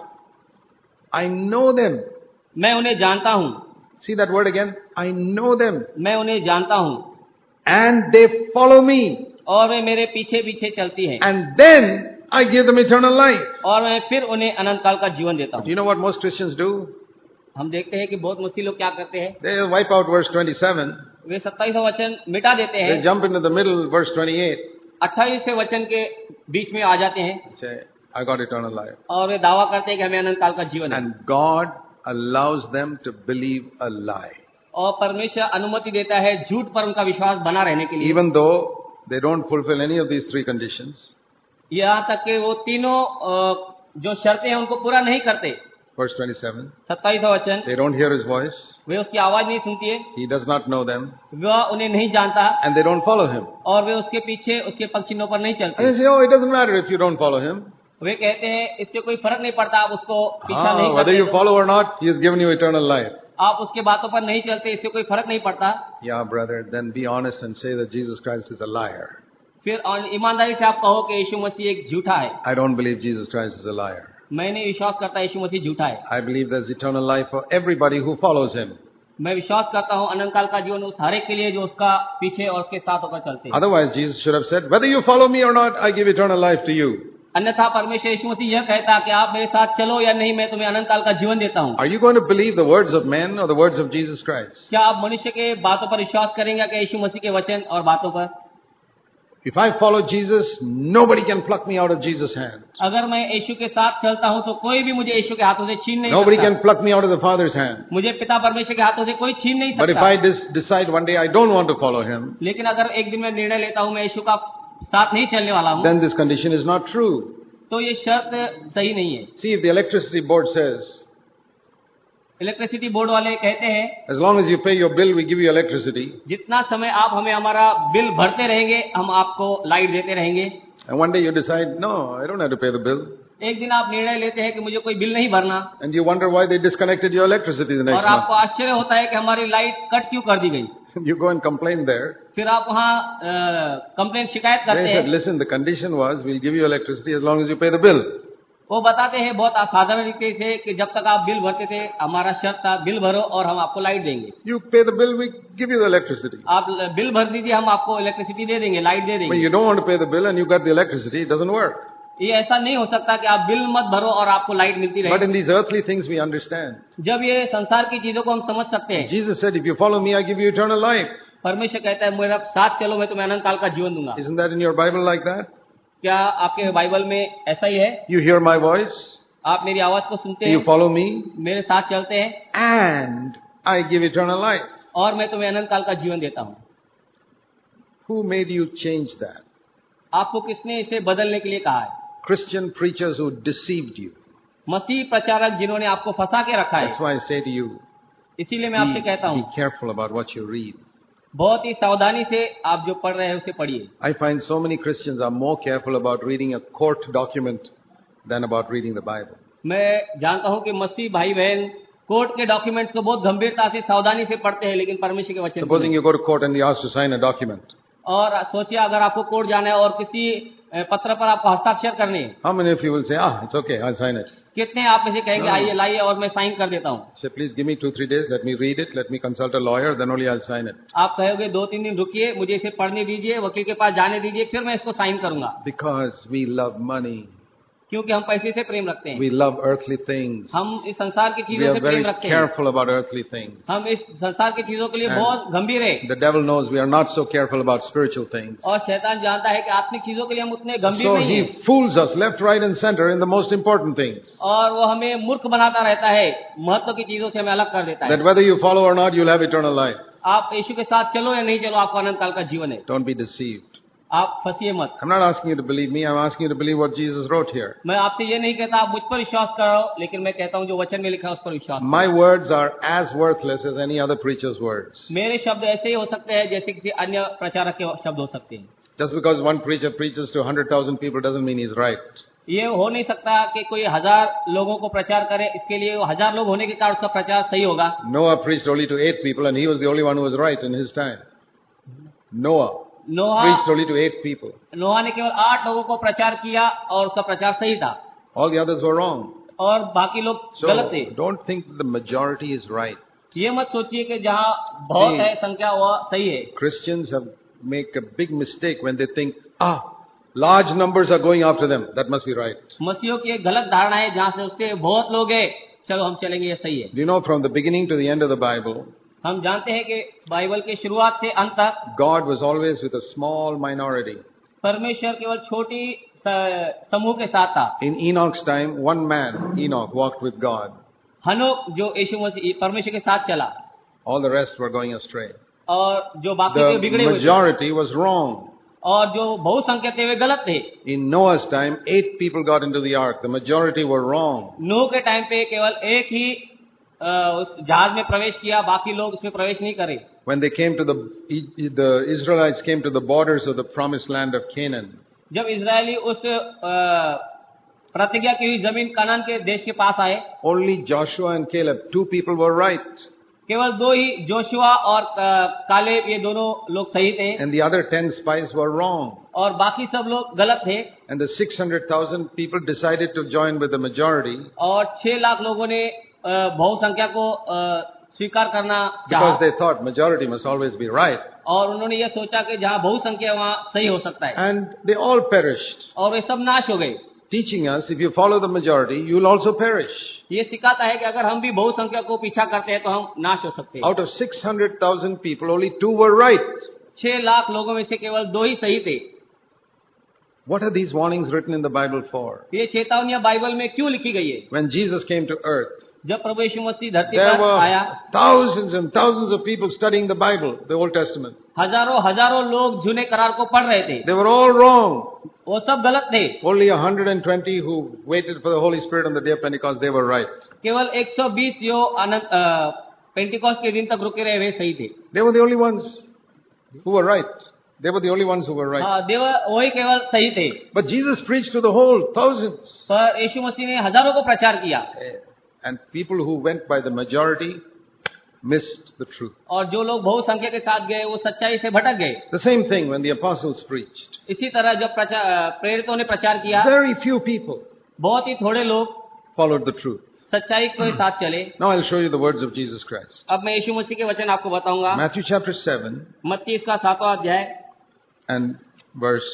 I know them. मैं उन्हें जानता हूँ. See that word again? I know them. मैं उन्हें जानता हूँ And they follow me. और वे मेरे पीछे पीछे चलती हैं. And then I give them eternal life. और मैं फिर उन्हें अनंत काल का जीवन देता Do हूँ. you know what most Christians do? हम देखते हैं कि बहुत मुस्लिम लोग क्या करते हैं. They wipe out verse twenty-seven. वे सत्ताईसवां वचन मिटा देते They हैं. jump into the middle, verse twenty-eight. अट्ठाईसवें वचन के बीच में आ जाते हैं Say, I got eternal life. और वे दावा करते हैं कि हमें अनंत काल का जीवन है. And God allows them to believe a lie. और परमेश्वर अनुमति देता है झूठ पर उनका विश्वास बना रहने के लिए. Even though they don't fulfill any of these three conditions. यहाँ तक कि वो तीनों अ, जो शर्तें हैं उनको पूरा नहीं करते. Verse twenty-seven. सत्ताईसवां वचन, They don't hear his voice. वे उसकी आवाज नहीं सुनती है, He does not know them. वह उन्हें नहीं जानता And they don't follow him. और वे उसके पीछे उसके पग चिन्हों पर नहीं And चलते. they say, oh, it doesn't matter if you don't follow him. वे कहते हैं इससे कोई फर्क नहीं पड़ता, आप उसको पीछा Ah, नहीं whether you करते, follow or not, he has given you eternal life. आप उसके बातों पर नहीं चलते, इससे कोई फर्क नहीं पड़ता. Yeah, brother, then be honest and say that Jesus Christ is a liar. फिर और ईमानदारी से आप कहो कि यीशु मसीह एक झूठा है. I don't believe Jesus Christ is a liar. मैं नहीं विश्वास करता यीशु मसीह झूठा है. I believe there's eternal life for everybody who follows him. मैं विश्वास करता हूँ अनंत काल का जीवन उस हर एक के लिए जो उसका पीछे और उसके साथ होकर चलते हैं. Otherwise, Jesus should have said, whether you follow me or not, I give eternal life to you. अन्यथा परमेश्वर यीशु मसीह यह कहता कि आप मेरे साथ चलो या नहीं, मैं तुम्हें अनंत काल का जीवन देता हूँ. Are you going to believe the words of men or the words of Jesus Christ? क्या आप मनुष्य के बातों पर विश्वास करेंगे कि यीशु मसीह के वचन और बातों पर? If I follow Jesus, nobody can pluck me out of Jesus' hand. अगर मैं यीशु के साथ चलता हूँ तो कोई भी मुझे यीशु के हाथों से छीन नहीं Nobody सकता. can pluck me out of the Father's hand. मुझे पिता परमेश्वर के हाथों से कोई छीन नहीं But if सकता. I dis- decide one day I don't want to follow him, लेकिन अगर एक दिन मैं निर्णय लेता हूँ मैं यीशु का साथ नहीं चलने वाला हूँ, then this condition is not true. तो ये शर्त सही नहीं है. See, if the electricity board says, electricity board वाले कहते हैं as long as you pay your bill, we give you electricity. जितना समय आप हमें हमारा बिल भरते रहेंगे हम आपको लाइट देते रहेंगे. And one day you decide, no, I don't have to pay the bill. एक दिन आप निर्णय लेते हैं कि मुझे कोई बिल नहीं भरना And you wonder why they disconnected your electricity the और next आपको month. आश्चर्य होता है कि हमारी लाइट कट क्यों कर दी गई. You go and complain there. फिर आप वहाँ कंप्लेन शिकायत They करते said, हैं. listen, the condition was we'll give you electricity as long as you pay the bill. वो बताते हैं बहुत असाधारण रीति से कि जब तक आप बिल भरते थे हमारा शर्त था बिल भरो और हम आपको लाइट देंगे. You pay the bill, we give you the electricity. आप बिल भर दीजिए हम आपको इलेक्ट्रिसिटी दे देंगे, लाइट दे When देंगे. you don't want to pay the bill and you got the electricity, it doesn't work. ये ऐसा नहीं हो सकता कि आप बिल मत भरो और आपको लाइट मिलती But रहे. in these earthly things we understand. जब ये संसार की चीजों को हम समझ सकते हैं. Jesus said, if you follow me, I give you eternal life. परमेश्वर कहता है मेरा साथ चलो मैं तुम्हें अनंत काल का जीवन दूंगा. Isn't that in your Bible like that? क्या आपके बाइबल में ऐसा ही है? You hear my voice, आप मेरी आवाज को सुनते you हैं, follow me, मेरे साथ चलते हैं and I give eternal life. और मैं तुम्हें अनंत काल का जीवन देता हूँ. Who made you change that? आपको किसने इसे बदलने के लिए कहा है? Christian preachers who deceived you. मसीह प्रचारक जिन्होंने आपको फंसा के रखा That's है. why I say to you, इसीलिए मैं आपसे be, कहता be हूँ careful about what you read. बहुत ही सावधानी से आप जो पढ़ रहे हैं उसे पढ़िए. I find so many Christians are more careful about reading a court document than about reading the Bible. मैं जानता हूँ कि मसीह भाई बहन कोर्ट के डॉक्यूमेंट्स को बहुत गंभीरता से सावधानी से पढ़ते हैं, लेकिन परमेश्वर के वचन को Supposing नहीं। you go to court and you ask to sign a document. और सोचिए अगर आपको कोर्ट जाना है और किसी अ, पत्र पर आपको हस्ताक्षर करने हैं, How many of you will say, ah, it's okay, I'll sign it? कितने आप में से कहेंगे No. आइए लाइए और मैं साइन कर देता हूँ। Say, please give me two, three days, let me read it, let me consult a lawyer, then only I'll sign it. आप कहोगे दो तीन दिन रुकिए, मुझे इसे पढ़ने दीजिए, वकील के पास जाने दीजिए, फिर मैं इसको साइन करूंगा। Because we love money. क्योंकि हम पैसे से प्रेम रखते हैं, We love earthly things. हम इस संसार की We चीजों are से very प्रेम रखते हैं, careful about earthly things. हम इस संसार की चीजों के लिए And बहुत गंभीर है। The devil knows we are not so careful about spiritual things. और शैतान जानता है कि आत्मिक चीजों के लिए हम उतने गंभीर So नहीं he हैं, fools us left, right and center in the most important things. और वो हमें मूर्ख बनाता रहता है, महत्व की चीजों से हमें अलग कर देता है। That whether you follow or not, you'll have eternal life. आप यीशु के साथ चलो या नहीं चलो, आपको अनंत काल का जीवन है। Don't be deceived. आप फंसिए मत। I'm not asking you to believe me, I'm asking you to believe what Jesus wrote here. मैं आपसे ये नहीं कहता आप मुझ पर विश्वास करो, लेकिन मैं कहता हूँ जो वचन में लिखा है उस पर विश्वास करो। My words are as worthless as any other preacher's words. मेरे शब्द ऐसे ही हो सकते हैं जैसे किसी अन्य प्रचारक के शब्द हो सकते हैं। Just because one preacher preaches to one hundred thousand people doesn't mean he's right. ये हो नहीं सकता कि कोई हजार लोगों को प्रचार करे, इसके लिए वो हजार लोग होने के कारण उसका प्रचार सही होगा। Noah preached only to eight people and he was the only one who was right in his time. Noah Noah preached only to eight people. नोहा ने केवल आठ लोगों को प्रचार किया और उसका प्रचार सही था, All the others were wrong. और बाकी लोग So गलत थे। don't think the majority is right. ये मत सोचिए कि जहाँ बहुत See, है संख्या वह सही है। Christians have make a big mistake when they think, ah, large numbers are going after them. That must be right. मसीहों की एक गलत धारणा है जहाँ से उसके बहुत लोग हैं, चलो हम चलेंगे, ये सही है। Do you know from the beginning to the end of the Bible, हम जानते हैं कि बाइबल के शुरुआत से अंत तक God was always with a small minority. परमेश्वर केवल छोटी स- समूह के साथ था। In Enoch's time, one man, Enoch, walked with God. हनोक जो यीशु मसीह परमेश्वर के साथ चला, All the rest were going astray. और जो बाकी थे The बिगड़े हुए थे, majority was wrong. और जो बहुसंख्यक थे वे गलत थे। In Noah's time, eight people got into the ark. The majority were wrong. नूह के टाइम पे केवल एक ही अ, उस जहाज में प्रवेश किया, बाकी लोग उसमें प्रवेश नहीं करे। When they came to the, the Israelites came to the borders of the promised land of Canaan, जब इजरायली उस अ, प्रतिज्ञा की हुई जमीन कनान के देश के पास आए, only Joshua and Caleb, two people were right. केवल दो ही, जोशुआ और अ, कालेब, ये दोनों लोग सही थे, And the other ten spies were wrong. और बाकी सब लोग गलत थे। And the six hundred thousand people decided to join with the majority और छह लाख लोगों ने अ, बहुसंख्या को अ, स्वीकार करना because चाहा, they thought majority must always be right. और उन्होंने ये सोचा कि जहाँ बहुसंख्या है, वहाँ सही हो सकता है, And they all perished. और वे सब नाश हो गए। Teaching us, if you follow the majority, you will also perish. ये सिखाता है कि अगर हम भी बहुसंख्या को पीछा करते हैं तो हम नाश हो सकते हैं। Out of six hundred thousand people, only two were right. छह लाख लोगों में से केवल दो ही सही थे। What are these warnings written in the Bible for? ये चेतावनियां बाइबल में क्यों लिखी गई है? When Jesus came to earth, जब प्रभु यीशु मसीह धरती there पर आया, were thousands and thousands of people studying the Bible, the Old Testament. हजारों हजारों लोग जूने करार को पढ़ रहे थे, They were all wrong. वो सब गलत थे। Only one hundred twenty who waited for the Holy Spirit on the day of Pentecost, they were right. केवल एक सौ बीस जो अनंत पेंटिकॉस्ट के दिन तक रुके रहे वे सही थे। They were the only ones who were right. They were the only ones who were right. हाँ, देव वही केवल सही थे। But Jesus preached to the whole, thousands. पर यीशु मसीह ने हजारों को प्रचार किया, And people who went by the majority missed the truth. और जो लोग बहुसंख्या के साथ गए वो सच्चाई से भटक गए। The same thing when the apostles preached. इसी तरह जब प्रचार प्रेरितों ने प्रचार किया, Very few people बहुत ही थोड़े लोग followed the truth. सच्चाई के साथ चले। Now I'll show you the words of Jesus Christ. अब मैं यीशु मसीह के वचन आपको बताऊंगा। Matthew chapter seven मत्ती इसका सातवां अध्याय and verse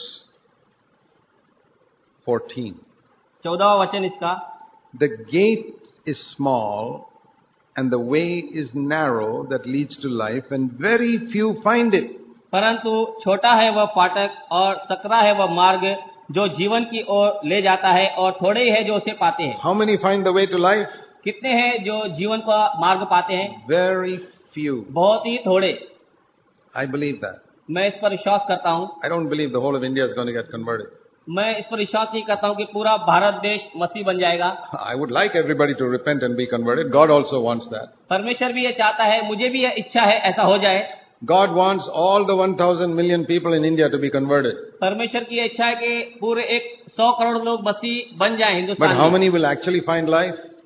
fourteen. चौदहवां वचन इसका, The gate is small and the way is narrow that leads to life, and very few find it. परंतु छोटा है वह फाटक और सकरा है वह मार्ग जो जीवन की ओर ले जाता है, और थोड़े ही है जो उसे पाते हैं। How many find the way to life? कितने हैं जो जीवन का मार्ग पाते हैं? Very few. बहुत ही थोड़े। I believe that. मैं इस पर विश्वास करता हूँ। I don't believe the whole of India is going to get converted. मैं इस पर विश्वास नहीं करता हूँ कि पूरा भारत देश मसीह बन जाएगा। I would like everybody to repent and be converted. God also wants that. परमेश्वर भी ये चाहता है, मुझे भी ये इच्छा है ऐसा हो जाए। God wants all the one thousand million people in India to be converted. परमेश्वर की इच्छा है कि पूरे एक सौ करोड़ लोग मसीह बन जाएं But हिंदुस्तान how में। many will actually find life?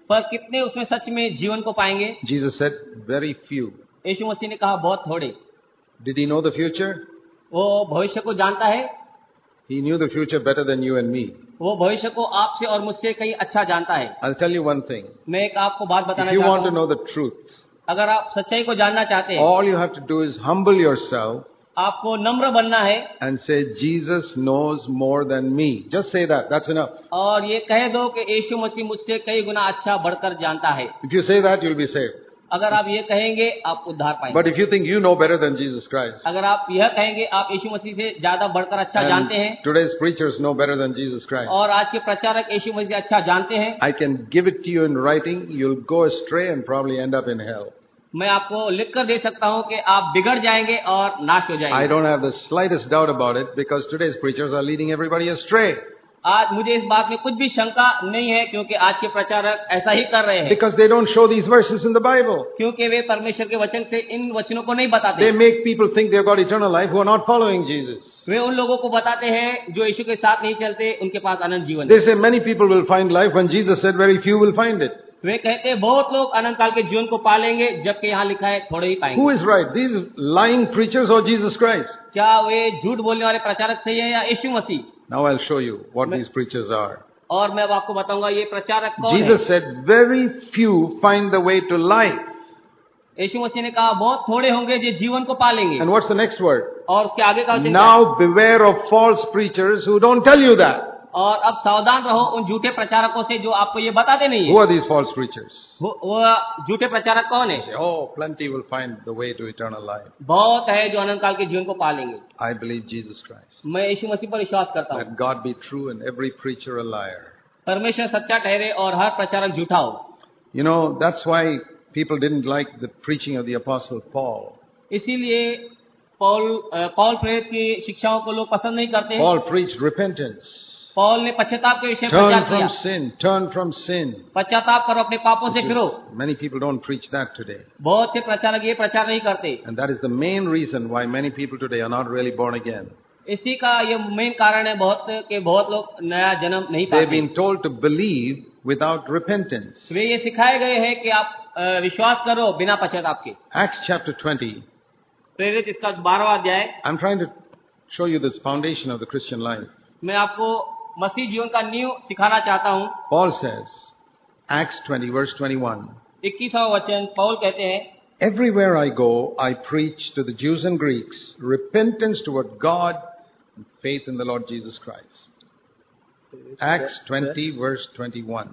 पर कितने उसमें सच में जीवन को पाएंगे? Jesus said, very few. यीशु मसीह ने कहा बहुत थोड़े। Did he know the future? वो भविष्य को जानता है। He knew the future better than you and me. वो भविष्य को आपसे और मुझसे कहीं अच्छा जानता है। I'll tell you one thing. मैं एक आपको बात बताना If you चाहता want to हूँ, know the truth, अगर आप सच्चाई को जानना चाहते हैं, all you have to do is humble yourself आपको नम्र बनना है and say, Jesus knows more than me. Just say that. That's enough. और ये कह दो कि यीशु मसीह मुझसे कई गुना अच्छा बढ़कर जानता है। If you say that, you'll be saved. अगर आप ये कहेंगे आप उद्धार पाएंगे। But if you think you know better than Jesus Christ, अगर आप यह कहेंगे आप यीशु मसीह से ज्यादा बढ़कर अच्छा and जानते हैं, today's preachers know better than Jesus Christ, और आज के प्रचारक यीशु मसीह से अच्छा जानते हैं, I can give it to you in writing. You'll go astray and probably end up in hell. मैं आपको लिख कर दे सकता हूँ कि आप बिगड़ जाएंगे और नाश हो I जाएंगे। don't have the slightest doubt about it because today's preachers are leading everybody astray. आज मुझे इस बात में कुछ भी शंका नहीं है, क्योंकि आज के प्रचारक ऐसा ही कर रहे हैं, Because they don't show these verses in the Bible. क्योंकि वे परमेश्वर के वचन से इन वचनों को नहीं बताते। They make people think they've got eternal life who are not following Jesus. वे उन लोगों को बताते हैं जो यीशु के साथ नहीं चलते, उनके पास अनंत जीवन They है। say many people will find life when Jesus said very few will find it. वे कहते हैं बहुत लोग अनंत काल के जीवन को पालेंगे, जबकि यहाँ लिखा है थोड़े ही Who पाएंगे। is right? These lying preachers or Jesus Christ? क्या वे झूठ बोलने वाले प्रचारक सही है या यीशु मसीह? Now I'll show you what these preachers are. और मैं अब आपको बताऊंगा ये प्रचारक कौन है। Jesus said very few find the way to life. यीशु मसीह ने कहा बहुत थोड़े होंगे जो जीवन को पालेंगे। And what's the next word? और उसके आगे का वचन क्या है? Now beware of false preachers who don't tell you that. और अब सावधान रहो उन झूठे प्रचारकों से जो आपको ये बताते नहीं Who है। are these false preachers? वो वो झूठे प्रचारक कौन है? Say, oh, plenty will find the way to eternal life. बहुत है जो अनंत काल के जीवन को पालेंगे। I believe Jesus Christ. मैं यीशु मसीह पर विश्वास करता हूँ। Let God be true and every preacher a liar. परमेश्वर सच्चा ठहरे और हर प्रचारक झूठा हो। You know, that's why people didn't like the preaching of the Apostle Paul. इसीलिए पौल अ, पौल प्रेरित की शिक्षाओं को लोग पसंद नहीं करते। Paul preached repentance. पौल ने पश्चाताप के विषय में प्रचार Turn किया। from sin. Turn from sin. पश्चाताप करो, अपने पापों से Which फिरो। is- Many people don't preach that today. बहुत से प्रचारक ये प्रचार नहीं करते। And that is the main reason why many people today are not really born again. इसी का ये मेन कारण है बहुत के बहुत लोग नया जन्म नहीं They've पाते। been told to believe without repentance. वे ये सिखाए गए हैं कि आप अ, विश्वास करो बिना पश्चाताप के। Acts chapter twenty. प्रेरित इसका बारहवां अध्याय। I'm trying to show you this foundation of the Christian life. मैं आपको मसीह जीवन का नींव सिखाना चाहता हूँ। Paul says, Acts twenty, verse twenty-one. इक्कीसवां वचन पौल कहते हैं, Everywhere I go, I preach to the Jews and Greeks repentance toward God and faith in the Lord Jesus Christ. Acts twenty, verse twenty-one.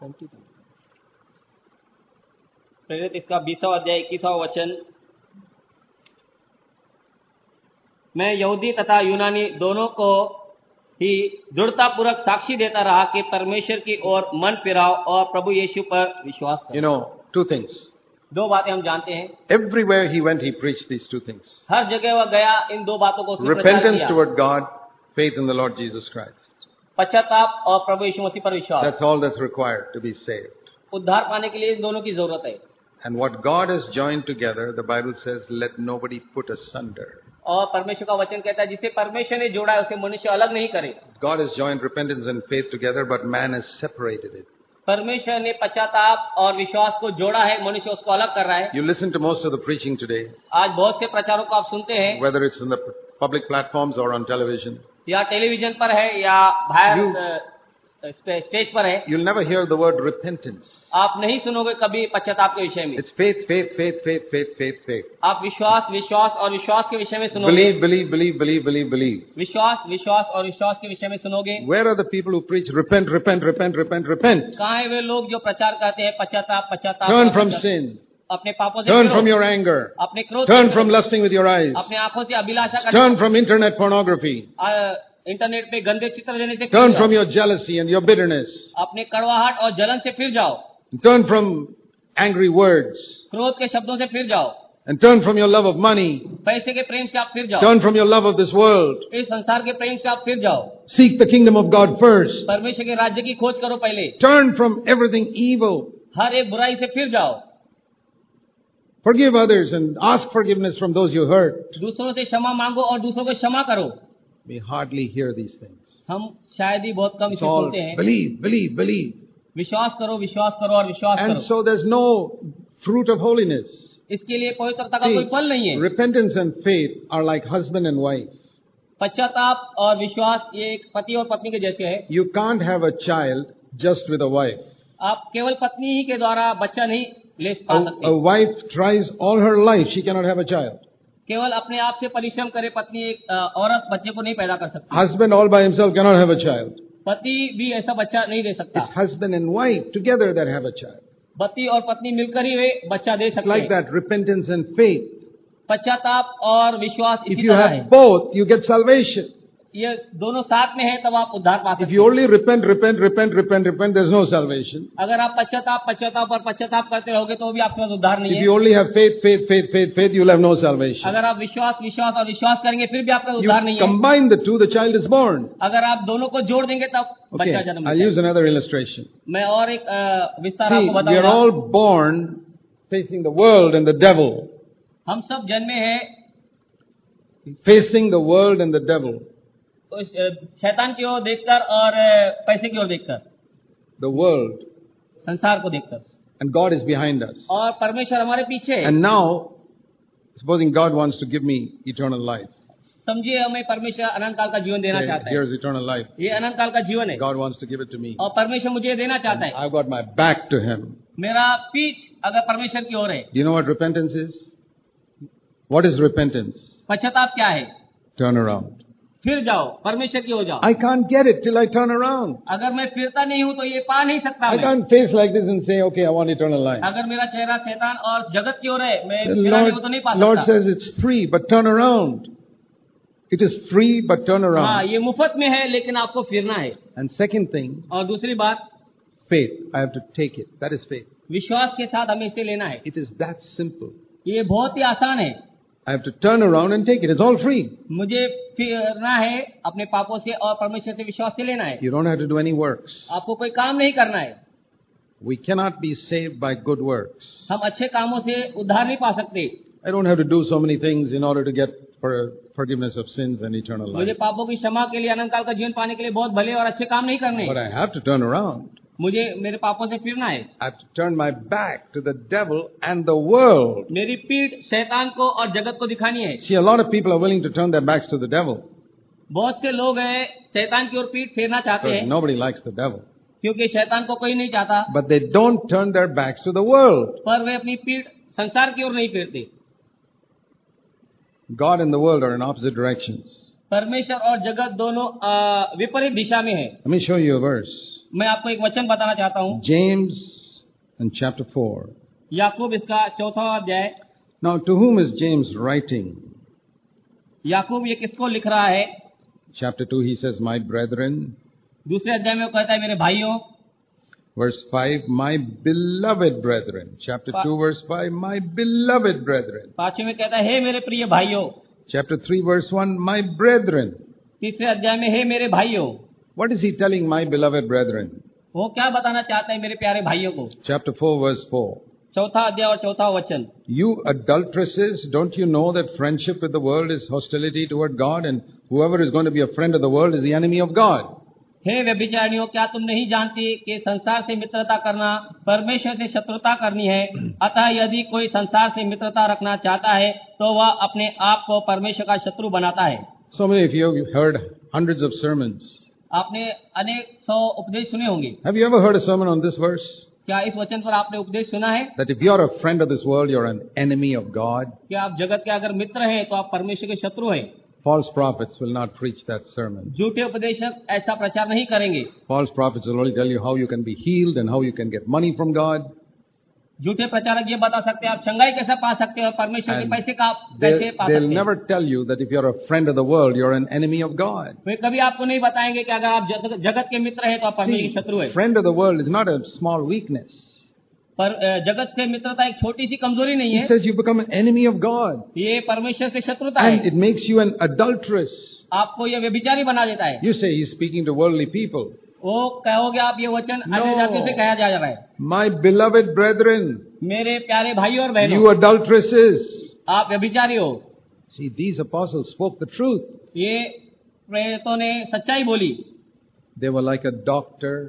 प्रेरित इसका बीसवां अध्याय इक्कीसवां वचन। मैं यहूदी तथा यूनानी दोनों को ही दृढ़ता पूर्वक साक्षी देता रहा कि परमेश्वर की ओर मन फिराओ और प्रभु यीशु पर विश्वास करो। You know, two things. दो बातें हम जानते हैं। Everywhere he went, he preached these two things. हर जगह वह गया इन दो बातों को उसने प्रचार Repentance किया। toward God, faith in the Lord Jesus Christ. पश्चाताप और प्रभु यीशु मसीह पर विश्वास। That's all that's required to be saved. उद्धार पाने के लिए इन दोनों की जरूरत है। And what God has joined together, the Bible says, let nobody put asunder. और परमेश्वर का वचन कहता है जिसे परमेश्वर ने जोड़ा है उसे मनुष्य अलग नहीं करे। God has joined repentance and faith together, but man has separated it. परमेश्वर ने पश्चाताप और विश्वास को जोड़ा है, मनुष्य उसको अलग कर रहा है। You listen to most of the preaching today, आज बहुत से प्रचारों को आप सुनते हैं, whether it's in the public platforms or on television. या टेलीविजन पर है या बाहर You- अ, स्टे- स्टेज पर है। You'll never hear the word repentance. आप नहीं सुनोगे कभी पश्चाताप के विषय में। It's faith, faith, faith, faith, faith, faith, faith. आप विश्वास विश्वास और विश्वास के विषय में सुनोगे। Believe, believe, believe, believe, believe, believe. विश्वास विश्वास और विश्वास के विषय में सुनोगे। Where are the people who preach repent, repent, repent, repent, repent? कहाँ है वे लोग जो प्रचार करते हैं पश्चाताप पश्चाताप Turn from पश्चाताप? sin. अपने पापों से Turn फिरो, from your anger. अपने क्रोध Turn से from फिरो, lusting with your eyes. अपने आंखों से अभिलाषा करने, Turn from internet pornography. आ, इंटरनेट पे गंदे चित्र लेने से फिर Turn जाओ। from your jealousy and your bitterness. अपने कड़वाहट और जलन से फिर जाओ। Turn from angry words. क्रोध के शब्दों से फिर जाओ। And turn from your love of money. पैसे के प्रेम से आप फिर जाओ। Turn from your love of this world. इस संसार के प्रेम से आप फिर जाओ। Seek the kingdom of God first. परमेश्वर के राज्य की खोज करो पहले। Turn from everything evil. हर एक बुराई से फिर जाओ। Forgive others and ask forgiveness from those you hurt. दूसरों से क्षमा मांगो और दूसरों को क्षमा करो। We hardly hear these things. हम शायद ही बहुत कम It's इसे all सुनते हैं। believe, believe, believe. विश्वास करो, विश्वास करो और विश्वास And करो। so there's no fruit of holiness. इसके लिए पवित्रता का कोई See, फल नहीं है। repentance and faith are like husband and wife. पश्चाताप और विश्वास ये एक पति और पत्नी के जैसे है। You can't have a child just with a wife. आप केवल पत्नी ही के द्वारा बच्चा नहीं ले A, पा सकते। a wife tries all her life, she cannot have a child. केवल अपने आप से परिश्रम करे पत्नी एक अ, औरत बच्चे को नहीं पैदा कर सकती। Husband all by himself cannot have a child. पति भी ऐसा बच्चा नहीं दे सकता। It's husband and wife together that have a child. पति और पत्नी मिलकर ही वे बच्चा दे It's सकते like हैं। that, repentance and faith. पश्चाताप और विश्वास If इसी you तरह है। have both, you get salvation. ये दोनों साथ में है तब आप उद्धार पा If सकते you हैं। only repent, repent, repent, repent, repent, there's no salvation. अगर आप पश्चाताप पश्चाताप और पश्चाताप करते रहोगे तो भी आपके पास उद्धार नहीं If है। you only have faith, faith, faith, faith, faith, you'll have no salvation. अगर आप विश्वास विश्वास और विश्वास करेंगे फिर भी आपका You उद्धार नहीं है। combine the two, the child is born. अगर आप दोनों को जोड़ देंगे तब Okay, बच्चा जन्म I'll लेता use है। another illustration. मैं और एक अ, विस्तार See, आपको we are बताऊंगा। all born facing the world and the devil. हम सब जन्मे हैं Facing the world and the devil. उस, अ, शैतान की ओर देखकर और अ, पैसे की ओर देखकर, The world. संसार को देखकर, And God is behind us. और परमेश्वर हमारे पीछे है। And now, supposing God wants to give me eternal life. समझिए हमें परमेश्वर अनंत काल का जीवन देना Say, चाहता है। here's eternal life. ये अनंत काल का जीवन है God wants to give it to me. और परमेश्वर मुझे ये देना चाहता है। I've got my back to Him. मेरा पीठ अगर परमेश्वर की ओर है। Do you know what repentance is? What is repentance? पश्चाताप क्या है? Turn around. फिर जाओ, परमेश्वर की ओर जाओ। I can't get it till I turn around. अगर मैं फिरता नहीं हूँ तो ये पा नहीं सकता I मैं। can't face like this and say, okay, I want eternal life. अगर मेरा चेहरा शैतान और जगत की ओर है, मैं The फिरा नहीं हूँ तो नहीं पा Lord, Lord सकता। says it's free, but turn around. It is free, but turn हाँ, around. ये मुफ्त में है लेकिन आपको फिरना है। And second thing, और दूसरी बात, faith. I have to take it. That is faith. विश्वास के साथ हमें इसे लेना है। It is that simple. ये बहुत ही आसान है। I have to turn around and take it. It's all free. मुझे फिरना है अपने पापों से और परमेश्वर से विश्वास से लेना है। You don't have to do any works. आपको कोई काम नहीं करना है। We cannot be saved by good works. हम अच्छे कामों से उद्धार नहीं पा सकते। I don't have to do so many things in order to get for forgiveness of sins and eternal मुझे life. पापों की क्षमा के लिए अनंत काल का जीवन पाने के लिए बहुत भले और अच्छे काम नहीं करने। But I have to turn around. मुझे मेरे पापों से फिरना है। I have to turn my back to the devil and the world. मेरी पीठ शैतान को और जगत को दिखानी है। See, a lot of people are willing to turn their backs to the devil. बहुत से लोग हैं शैतान की ओर पीठ फेरना चाहते But हैं nobody likes the devil. क्योंकि शैतान को कोई नहीं चाहता, But they don't turn their backs to the world. पर वे अपनी पीठ संसार की ओर नहीं फेरते। God and the world are in opposite directions. परमेश्वर और जगत दोनों अ, विपरीत दिशा में है। Let me show you a verse. मैं आपको एक वचन बताना चाहता हूँ। James in chapter four. याकूब इसका चौथा अध्याय। Now, to whom is James writing? याकूब ये किसको लिख रहा है? Chapter two, he says, my brethren. दूसरे अध्याय में वो कहता है मेरे भाइयों। Verse five, my beloved brethren. Chapter two, verse five, my beloved brethren. पांचवें में कहता है हे मेरे प्रिय भाइयों। Chapter three, verse one, my brethren. तीसरे अध्याय में हे मेरे भाइयों। What is he telling my beloved brethren? वो क्या बताना चाहता है मेरे प्यारे भाइयों को? Chapter four, verse four. चौथा अध्याय और चौथा वचन। You adulteresses, don't you know that friendship with the world is hostility toward God, and whoever is going to be a friend of the world is the enemy of God? हे व्यभिचारिणियों, क्या तुम नहीं जानती कि संसार से मित्रता करना परमेश्वर से शत्रुता करनी है? अतः यदि कोई संसार से मित्रता रखना चाहता है तो वह अपने आप को परमेश्वर का शत्रु बनाता है। So many of you have heard hundreds of sermons. आपने अनेक सौ उपदेश सुने होंगे। Have you ever heard a sermon on this verse? क्या इस वचन पर आपने उपदेश सुना है? That if you are a friend of this world, you're an enemy of God. कि आप जगत के अगर मित्र हैं तो आप परमेश्वर के शत्रु हैं। False prophets will not preach that sermon. झूठे उपदेशक ऐसा प्रचार नहीं करेंगे। False prophets will only tell you how you can be healed and how you can get money from God. झूठे प्रचारक ये बता सकते हैं आप चंगाई कैसे पा सकते हो, परमेश्वर के And पैसे का कैसे They'll, पा they'll सकते हैं। never tell you that if you're a friend of the world, you're an enemy of God. वे कभी आपको नहीं बताएंगे कि अगर आप जगत, जगत के मित्र हैं तो आप परमेश्वर See, के शत्रु हैं। friend of the world is not a small weakness. पर अ, जगत से मित्रता एक छोटी सी कमजोरी नहीं It है, says you become an enemy of God. ये परमेश्वर से शत्रुता And है। it makes you an adulteress. आपको ये व्यभिचारी बना देता है। You say he's speaking to worldly people. वो कहोगे आप ये वचन अन्य No. जातियों से कहा जा रहा है। My beloved brethren, मेरे प्यारे भाइयों और you बहनों, adulteresses. आप व्यभिचारी हो। See, these apostles spoke the truth. ये प्रेरितों ने सच्चाई बोली। They were like a doctor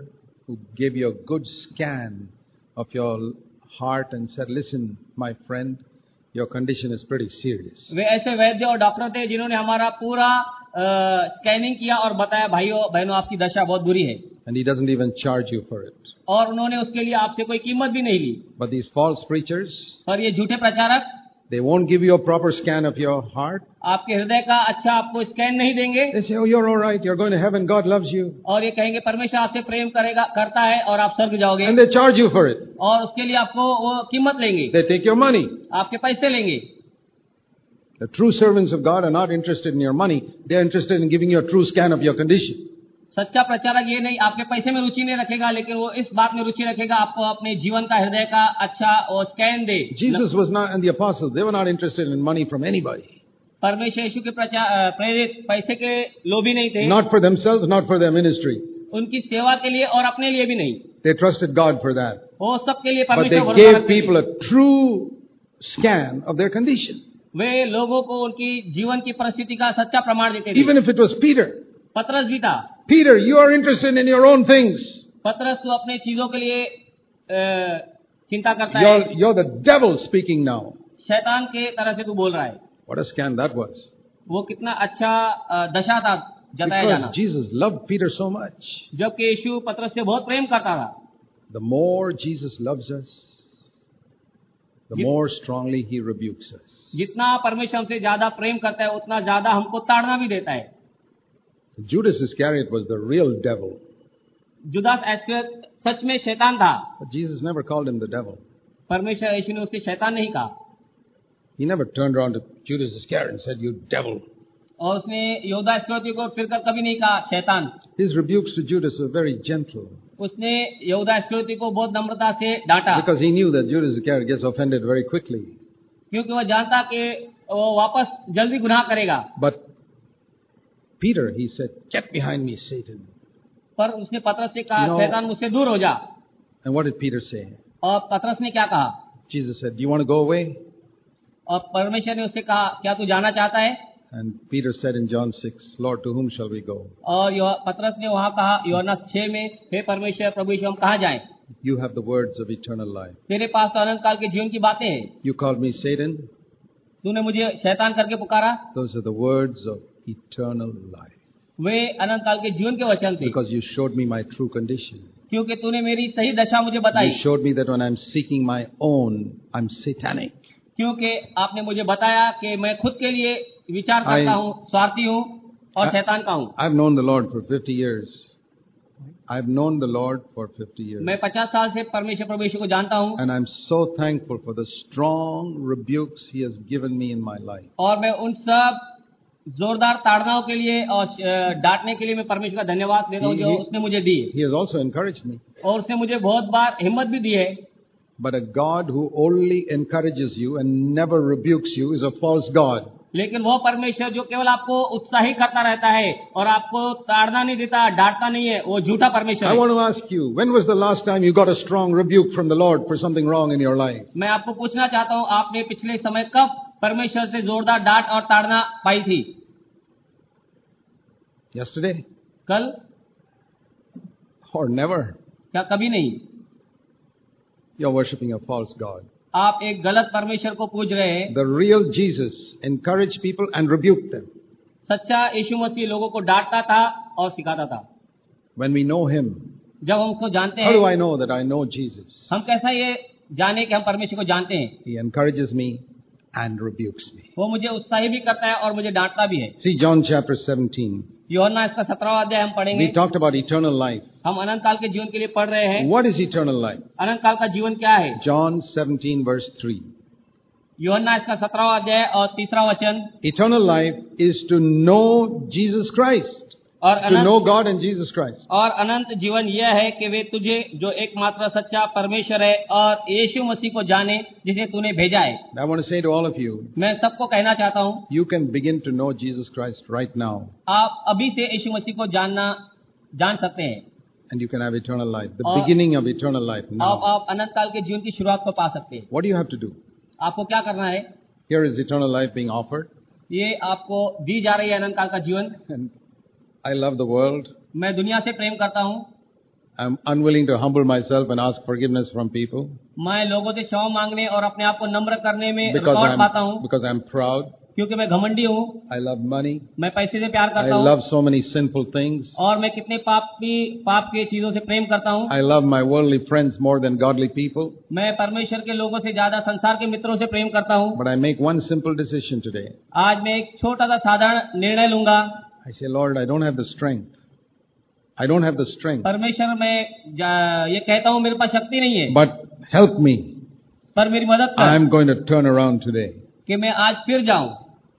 who gave you a good scan of your heart and said, listen, my friend, your condition is pretty serious. वे ऐसे वैद्य और डॉक्टर थे जिन्होंने हमारा पूरा स्कैनिंग किया और बताया, भाइयों बहनों, आपकी दशा बहुत बुरी है. And he doesn't even charge you for it. और उन्होंने उसके लिए आपसे कोई कीमत भी नहीं ली. But these false preachers, पर ये झूठे प्रचारक, they won't give you a proper scan of your heart. आपके हृदय का अच्छा आपको स्कैन नहीं देंगे. They say, oh, you're all right, you're going to heaven, God loves you. और ये कहेंगे परमेश्वर आपसे प्रेम करेगा करता है और आप स्वर्ग जाओगे. And they charge you for it. और उसके लिए आपको वो कीमत लेंगे. They take your money. आपके पैसे लेंगे. The true servants of God are not interested in your money. They are interested in giving you a true scan of your condition. सच्चा प्रचारक ये नहीं आपके पैसे में रुचि नहीं रखेगा, लेकिन वो इस बात में रुचि रखेगा आपको अपने जीवन का हृदय का अच्छा वो स्कैन दे. Jesus was not, and the apostles, they were not interested in money from anybody. परमेश्वर यीशु के प्रचार प्रेरित पैसे के लोभी नहीं थे. Not for themselves, not for their ministry. उनकी सेवा के लिए और अपने लिए भी नहीं. They trusted God for that. वो सबके लिए But परमेश्वर they भरोसा gave रखते थे. people a true scan of their condition. वे लोगों को उनकी जीवन की परिस्थिति का सच्चा प्रमाण देते थे. Even if it was Peter. पतरस भी था. Peter, you are interested in your own things. पतरस तो अपने चीजों के लिए अ, चिंता करता You're, है. you're the devil speaking now. शैतान के तरह से तू बोल रहा है. What a scan that was. वो कितना अच्छा अ, दशा था जताया Because जाना. Jesus loved Peter so much. जबकि यीशु पतरस से बहुत प्रेम करता था. The more Jesus loves us, the more strongly he rebukes us. जितना परमेश्वर हमसे ज्यादा प्रेम करता है उतना ज्यादा हमको ताड़ना भी देता है. Judas Iscariot was the real devil. Judas इस्करियोत सच में शैतान था. But Jesus never called him the devil. परमेश्वर यीशु ने उसे शैतान नहीं कहा. He never turned around to Judas Iscariot and said, you devil. और उसने यहूदा इस्करियोती को फिरकर कभी नहीं कहा शैतान. His rebukes to Judas were very gentle. उसने यहूदा इस्करियोती को बहुत नम्रता से डांटा. Because he knew that Judas Iscariot gets offended very quickly. क्योंकि वह जानता कि वो वापस जल्दी गुनाह करेगा. But Peter, he said, get behind me, Satan. पर उसने पतरस से कहा, No. शैतान मुझसे दूर हो जा. And what did Peter say? और पतरस ने क्या कहा? Jesus said, do you want to go away? और परमेश्वर ने उससे कहा, क्या तू जाना चाहता है? And Peter said in John six, Lord, to whom shall we go? और यो- पतरस ने वहाँ कहा यूहन्ना छह में, हे परमेश्वर प्रभु यीशु हम कहाँ जाएं? You have the words of eternal life. तेरे पास तो अनंत काल के जीवन की बातें हैं. You called me Satan. तूने मुझे शैतान करके पुकारा. Those are the words of eternal life. वे अनंत काल के जीवन के वचन थे. Because you showed me my true condition. क्योंकि तूने मेरी सही दशा मुझे बताई. You showed me that when I'm seeking my own, I'm satanic. क्योंकि आपने मुझे बताया कि मैं खुद के लिए विचार I- करता हूँ, स्वार्थी हूँ और I- शैतान का हूँ. I've known the Lord for fifty years. I've known the Lord for fifty years. मैं पचास साल से परमेश्वर प्रभु यीशु को जानता हूँ. And I'm so thankful for the strong rebukes He has given me in my life. और मैं उन सब जोरदार ताड़नाओं के लिए और अ, डांटने के लिए मैं परमेश्वर का धन्यवाद देता हूँ जो He- उसने मुझे दी. He has also encouraged me. और उसने मुझे बहुत बार हिम्मत भी दी है. But a God who only encourages you and never rebukes you is a false God. लेकिन वो परमेश्वर जो केवल आपको उत्साहित करता रहता है और आपको ताड़ना नहीं देता, डांटता नहीं है, वो झूठा परमेश्वर I है. want to ask you, when was the last time you got a strong rebuke from the Lord for something wrong in your life? मैं आपको पूछना चाहता हूँ, आपने पिछले समय कब परमेश्वर से जोरदार डांट और ताड़ना पाई थी? Yesterday? कल? Or never? क्या कभी नहीं? You're worshipping a false God. आप एक गलत परमेश्वर को पूज रहे हैं. The real Jesus encouraged people and rebuked them. सच्चा यीशु मसीह लोगों को डांटता था और सिखाता था. When we know Him, जब हम उसको जानते how do हैं, I know that I know Jesus? हम कैसा ये जाने कि हम परमेश्वर को जानते हैं? He encourages me and rebukes me. वो मुझे उत्साहित भी करता है और मुझे डांटता भी है. See John chapter seventeen. यूहन्ना इसका सत्रहवां अध्याय हम पढ़ेंगे. We talked about eternal life. हम अनंत काल के जीवन के लिए पढ़ रहे हैं. What is eternal life? अनंत काल का जीवन क्या है? John seventeen verse three. यूहन्ना इसका सत्रहवां अध्याय और तीसरा वचन. Eternal life is to know Jesus Christ. और To know Anant God and Jesus Christ. और अनंत जीवन यह है कि वे तुझे जो एकमात्र सच्चा परमेश्वर है और यीशु मसीह को जाने जिसे तूने भेजा है. I want to say to all of you, मैं सबको कहना चाहता हूँ, you can begin to know Jesus Christ right now. आप अभी से यीशु मसीह को जानना जान सकते हैं. And you can have eternal life. The और- beginning of eternal life आप now. आप अनंत काल के जीवन की शुरुआत को पा सकते हैं. What do you have to do? आपको क्या करना है? Here is eternal life being offered. ये आपको दी जा रही है अनंत काल का जीवन. And I love the world. मैं दुनिया से प्रेम करता हूँ I'm unwilling to humble myself and ask forgiveness from people मैं लोगों से क्षमा मांगने और अपने आप को नम्र करने में because रुकावट पाता I'm हूँ, because I'm proud. क्योंकि मैं घमंडी हूँ, I love money. मैं पैसे से प्यार I करता हूँ, love so many sinful things. और मैं कितने पाप की पाप की चीजों से प्रेम करता हूँ। I love my worldly friends more than godly people. मैं परमेश्वर के लोगों से ज्यादा संसार के मित्रों से प्रेम करता हूँ। But I make one simple decision today. आज मैं एक छोटा सा साधारण निर्णय लूंगा। I say, Lord, I don't have the strength. I don't have the strength. परमेश्वर, मैं जा- ये कहता हूँ मेरे पास शक्ति नहीं है, But help me. पर मेरी मदद कर I'm going to turn around today. कि मैं आज फिर जाऊं।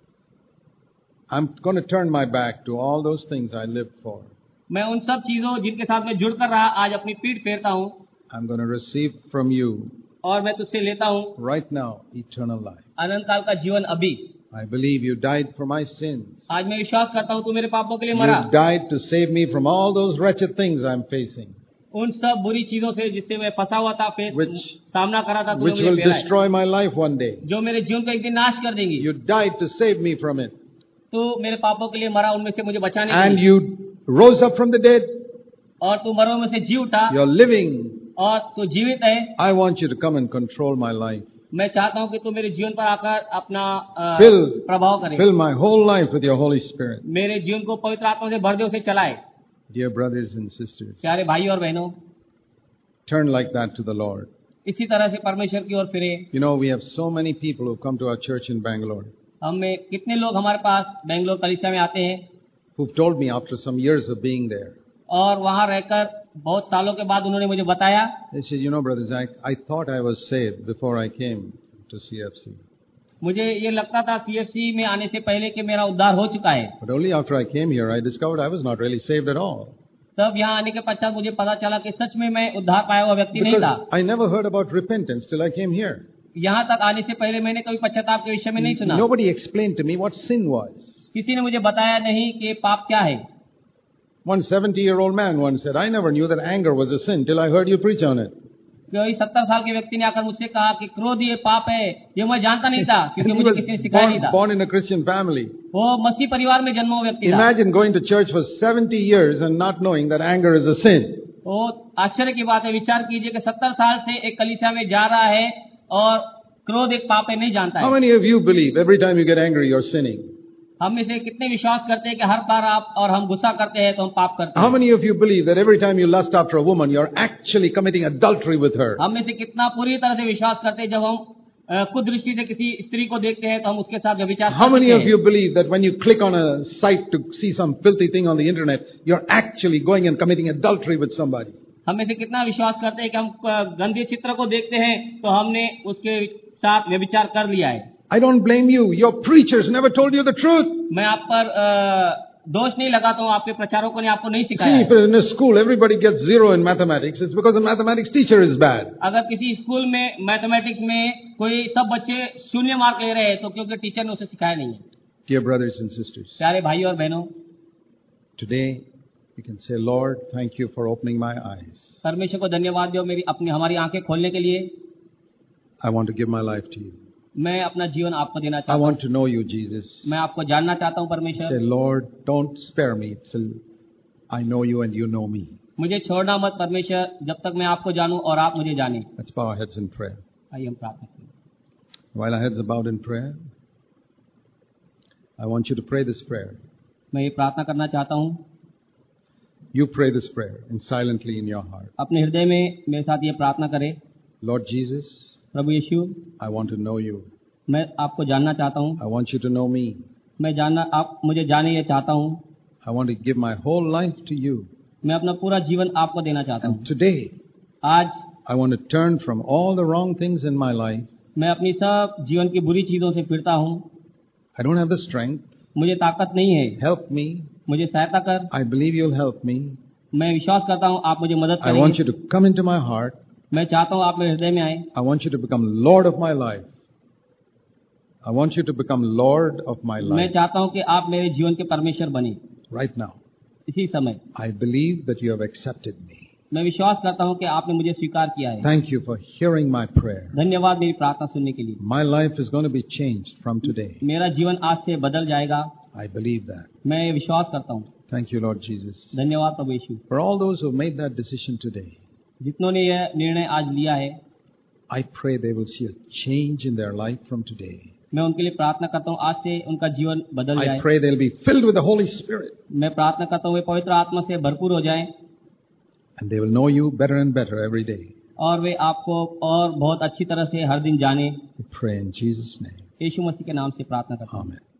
I'm going to turn my back to all those things I lived for. मैं उन सब चीजों जिनके साथ मैं जुड़ कर रहा, आज अपनी पीठ फेरता हूँ I'm going to receive from you और मैं तुझसे लेता हूँ right now eternal life. अनंत काल का जीवन अभी। I believe you died for my sins. आज मैं विश्वास करता हूँ तू मेरे पापों के लिए मरा, You died to save me from all those wretched things I'm facing, उन सब बुरी चीजों से जिससे मैं फंसा हुआ था, फेस Which- सामना करा था, तूने which मुझे will फेरा है, destroy my life one day. जो मेरे जीवन को एक दिन नाश कर देंगी। You died to save me from it. तू मेरे पापों के लिए मरा, उनमें से मुझे बचाने के And लिए, you rose up from the dead. और तू मरों में से जी उठा You're living. और तू जीवित है। I want you to come and control my life. मैं चाहता हूँ कि तू मेरे जीवन पर आकर अपना अ, Fill, प्रभाव करे, fill my whole life with your Holy Spirit. मेरे जीवन को पवित्र आत्मा से भर दे, उसे चलाए। Dear brothers and sisters, प्यारे भाई और बहनों, turn like that to the Lord. इसी तरह से परमेश्वर की ओर फिरे। You know, we have so many people who come to our church in Bangalore हमें कितने लोग हमारे पास बेंगलोर कलीसिया में आते हैं who've told me after some years of being there. और वहाँ रहकर बहुत सालों के बाद उन्होंने मुझे बताया, They said, you know, Brother Zach, I thought I was saved before I came to C F C. मुझे ये लगता था सीएफसी में आने से पहले कि मेरा उद्धार हो चुका है, But only after I came here, I discovered I was not really saved at all. तब यहाँ आने के पश्चात मुझे पता चला कि सच में मैं उद्धार पाया हुआ व्यक्ति नहीं था। Because I never heard about repentance till I came here. यहाँ तक आने से पहले मैंने कभी पश्चाताप के विषय में नहीं सुना। Nobody explained to me what sin was. किसी ने मुझे बताया नहीं कि पाप क्या है। One seventy-year-old man once said, I never knew that anger was a sin till I heard you preach on it. कोई सत्तर साल के व्यक्ति ने आकर मुझसे कहा कि क्रोध ये पाप है, ये मैं जानता नहीं था And क्योंकि he मुझे was किसी ने सिखाया नहीं born, था। born in a Christian family. वो मसीह परिवार में जन्मा हुआ व्यक्ति था। Imagine going to church for seventy years and not knowing that anger is a sin. वो आश्चर्य की बात है। विचार कीजिए कि सत्तर साल से एक कलीसिया में जा रहा है और क्रोध एक पाप है, नहीं जानता How है। many of you believe every time you get angry you're sinning? हम में से कितने विश्वास करते हैं कि हर बार आप और हम गुस्सा करते हैं तो हम पाप करते How हैं। many of you believe that every time you lust after a woman you're actually committing adultery with her? हम में से कितना पूरी तरह से विश्वास करते हैं जब हम अ, कुदृष्टि से किसी स्त्री को देखते हैं तो हम उसके साथ व्यभिचार How करते many of हैं। you believe that when you click on a site to see some filthy thing on the internet, you're actually going and committing adultery with somebody? हम में से कितना विश्वास करते हैं कि हम अ, गंदे चित्र को देखते हैं तो हमने उसके साथ व्यभिचार कर लिया है। I don't blame you. Your preachers never told you the truth. मैं आप पर अ, दोष नहीं लगाता हूँ, आपके प्रचारकों ने आपको नहीं सिखाया See, है। if in a school everybody gets zero in mathematics, it's because the mathematics teacher is bad. अगर किसी स्कूल में मैथमेटिक्स में कोई सब बच्चे शून्य मार्क ले रहे हैं तो क्योंकि टीचर ने उसे सिखाया नहीं है। Dear brothers and sisters, प्यारे भाई और बहनों, today you can say, Lord, thank you for opening my eyes. परमेश्वर को धन्यवाद दो मेरी अपनी हमारी आंखें खोलने के लिए। I want to give my life to you. मैं अपना जीवन आपको देना I चाहता हूँ। want to know you, Jesus. मैं आपको जानना चाहता हूँ Say, परमेश्वर। Lord, don't spare me till I know you and you know me. मुझे छोड़ना मत परमेश्वर, जब तक मैं आपको जानूं और आप मुझे जाने। Let's bow our heads in prayer. आइए हम प्रार्थना करें। While our heads are bowed in prayer, I want you to pray this prayer. मैं ये प्रार्थना करना चाहता हूँ, You pray this prayer and silently in your heart. अपने हृदय में मेरे साथ ये प्रार्थना करें। Lord Jesus, Prabhu Yeshu, I want to know you. मैं आपको जानना चाहता हूँ। I want you to know me. मैं जानना आप मुझे जाने ये चाहता हूँ। I want to give my whole life to you. मैं अपना पूरा जीवन आपको देना चाहता हूँ। And today, आज I want to turn from all the wrong things in my life. मैं अपनी सब जीवन की बुरी चीजों से फिरता हूँ। I don't have the strength. मुझे ताकत नहीं है, Help me. मुझे सहायता कर। I believe you'll help me. मैं विश्वास करता हूँ आप मुझे मदद I want करेंगे। you to come into my heart. मैं चाहता हूँ आप मेरे हृदय में आए। I want you to become Lord of my life. I want you to become Lord of my मैं life चाहता हूँ कि आप मेरे जीवन के परमेश्वर बने right now. इसी समय। I believe that you have accepted me. मैं विश्वास करता हूँ कि आपने मुझे स्वीकार किया है। Thank you for hearing my prayer. धन्यवाद मेरी प्रार्थना सुनने के लिए। My life is going to be changed from today. मेरा जीवन आज से बदल जाएगा। I believe that. मैं ये विश्वास करता हूँ। Thank you, Lord Jesus. धन्यवाद प्रभु यीशु। For all those who made that decision today, जितनों ने यह निर्णय आज लिया है, I pray they will see a change in their life from today. मैं उनके लिए प्रार्थना करता हूँ आज से उनका जीवन बदल I जाए। pray they'll be filled with the Holy Spirit. मैं प्रार्थना करता हूँ वे पवित्र आत्मा से भरपूर हो जाएं And they will know you better and better every day. और वे आपको और बहुत अच्छी तरह से हर दिन जाने। We pray in Jesus' name. यीशु मसीह के नाम से प्रार्थना करता हूँ। Amen.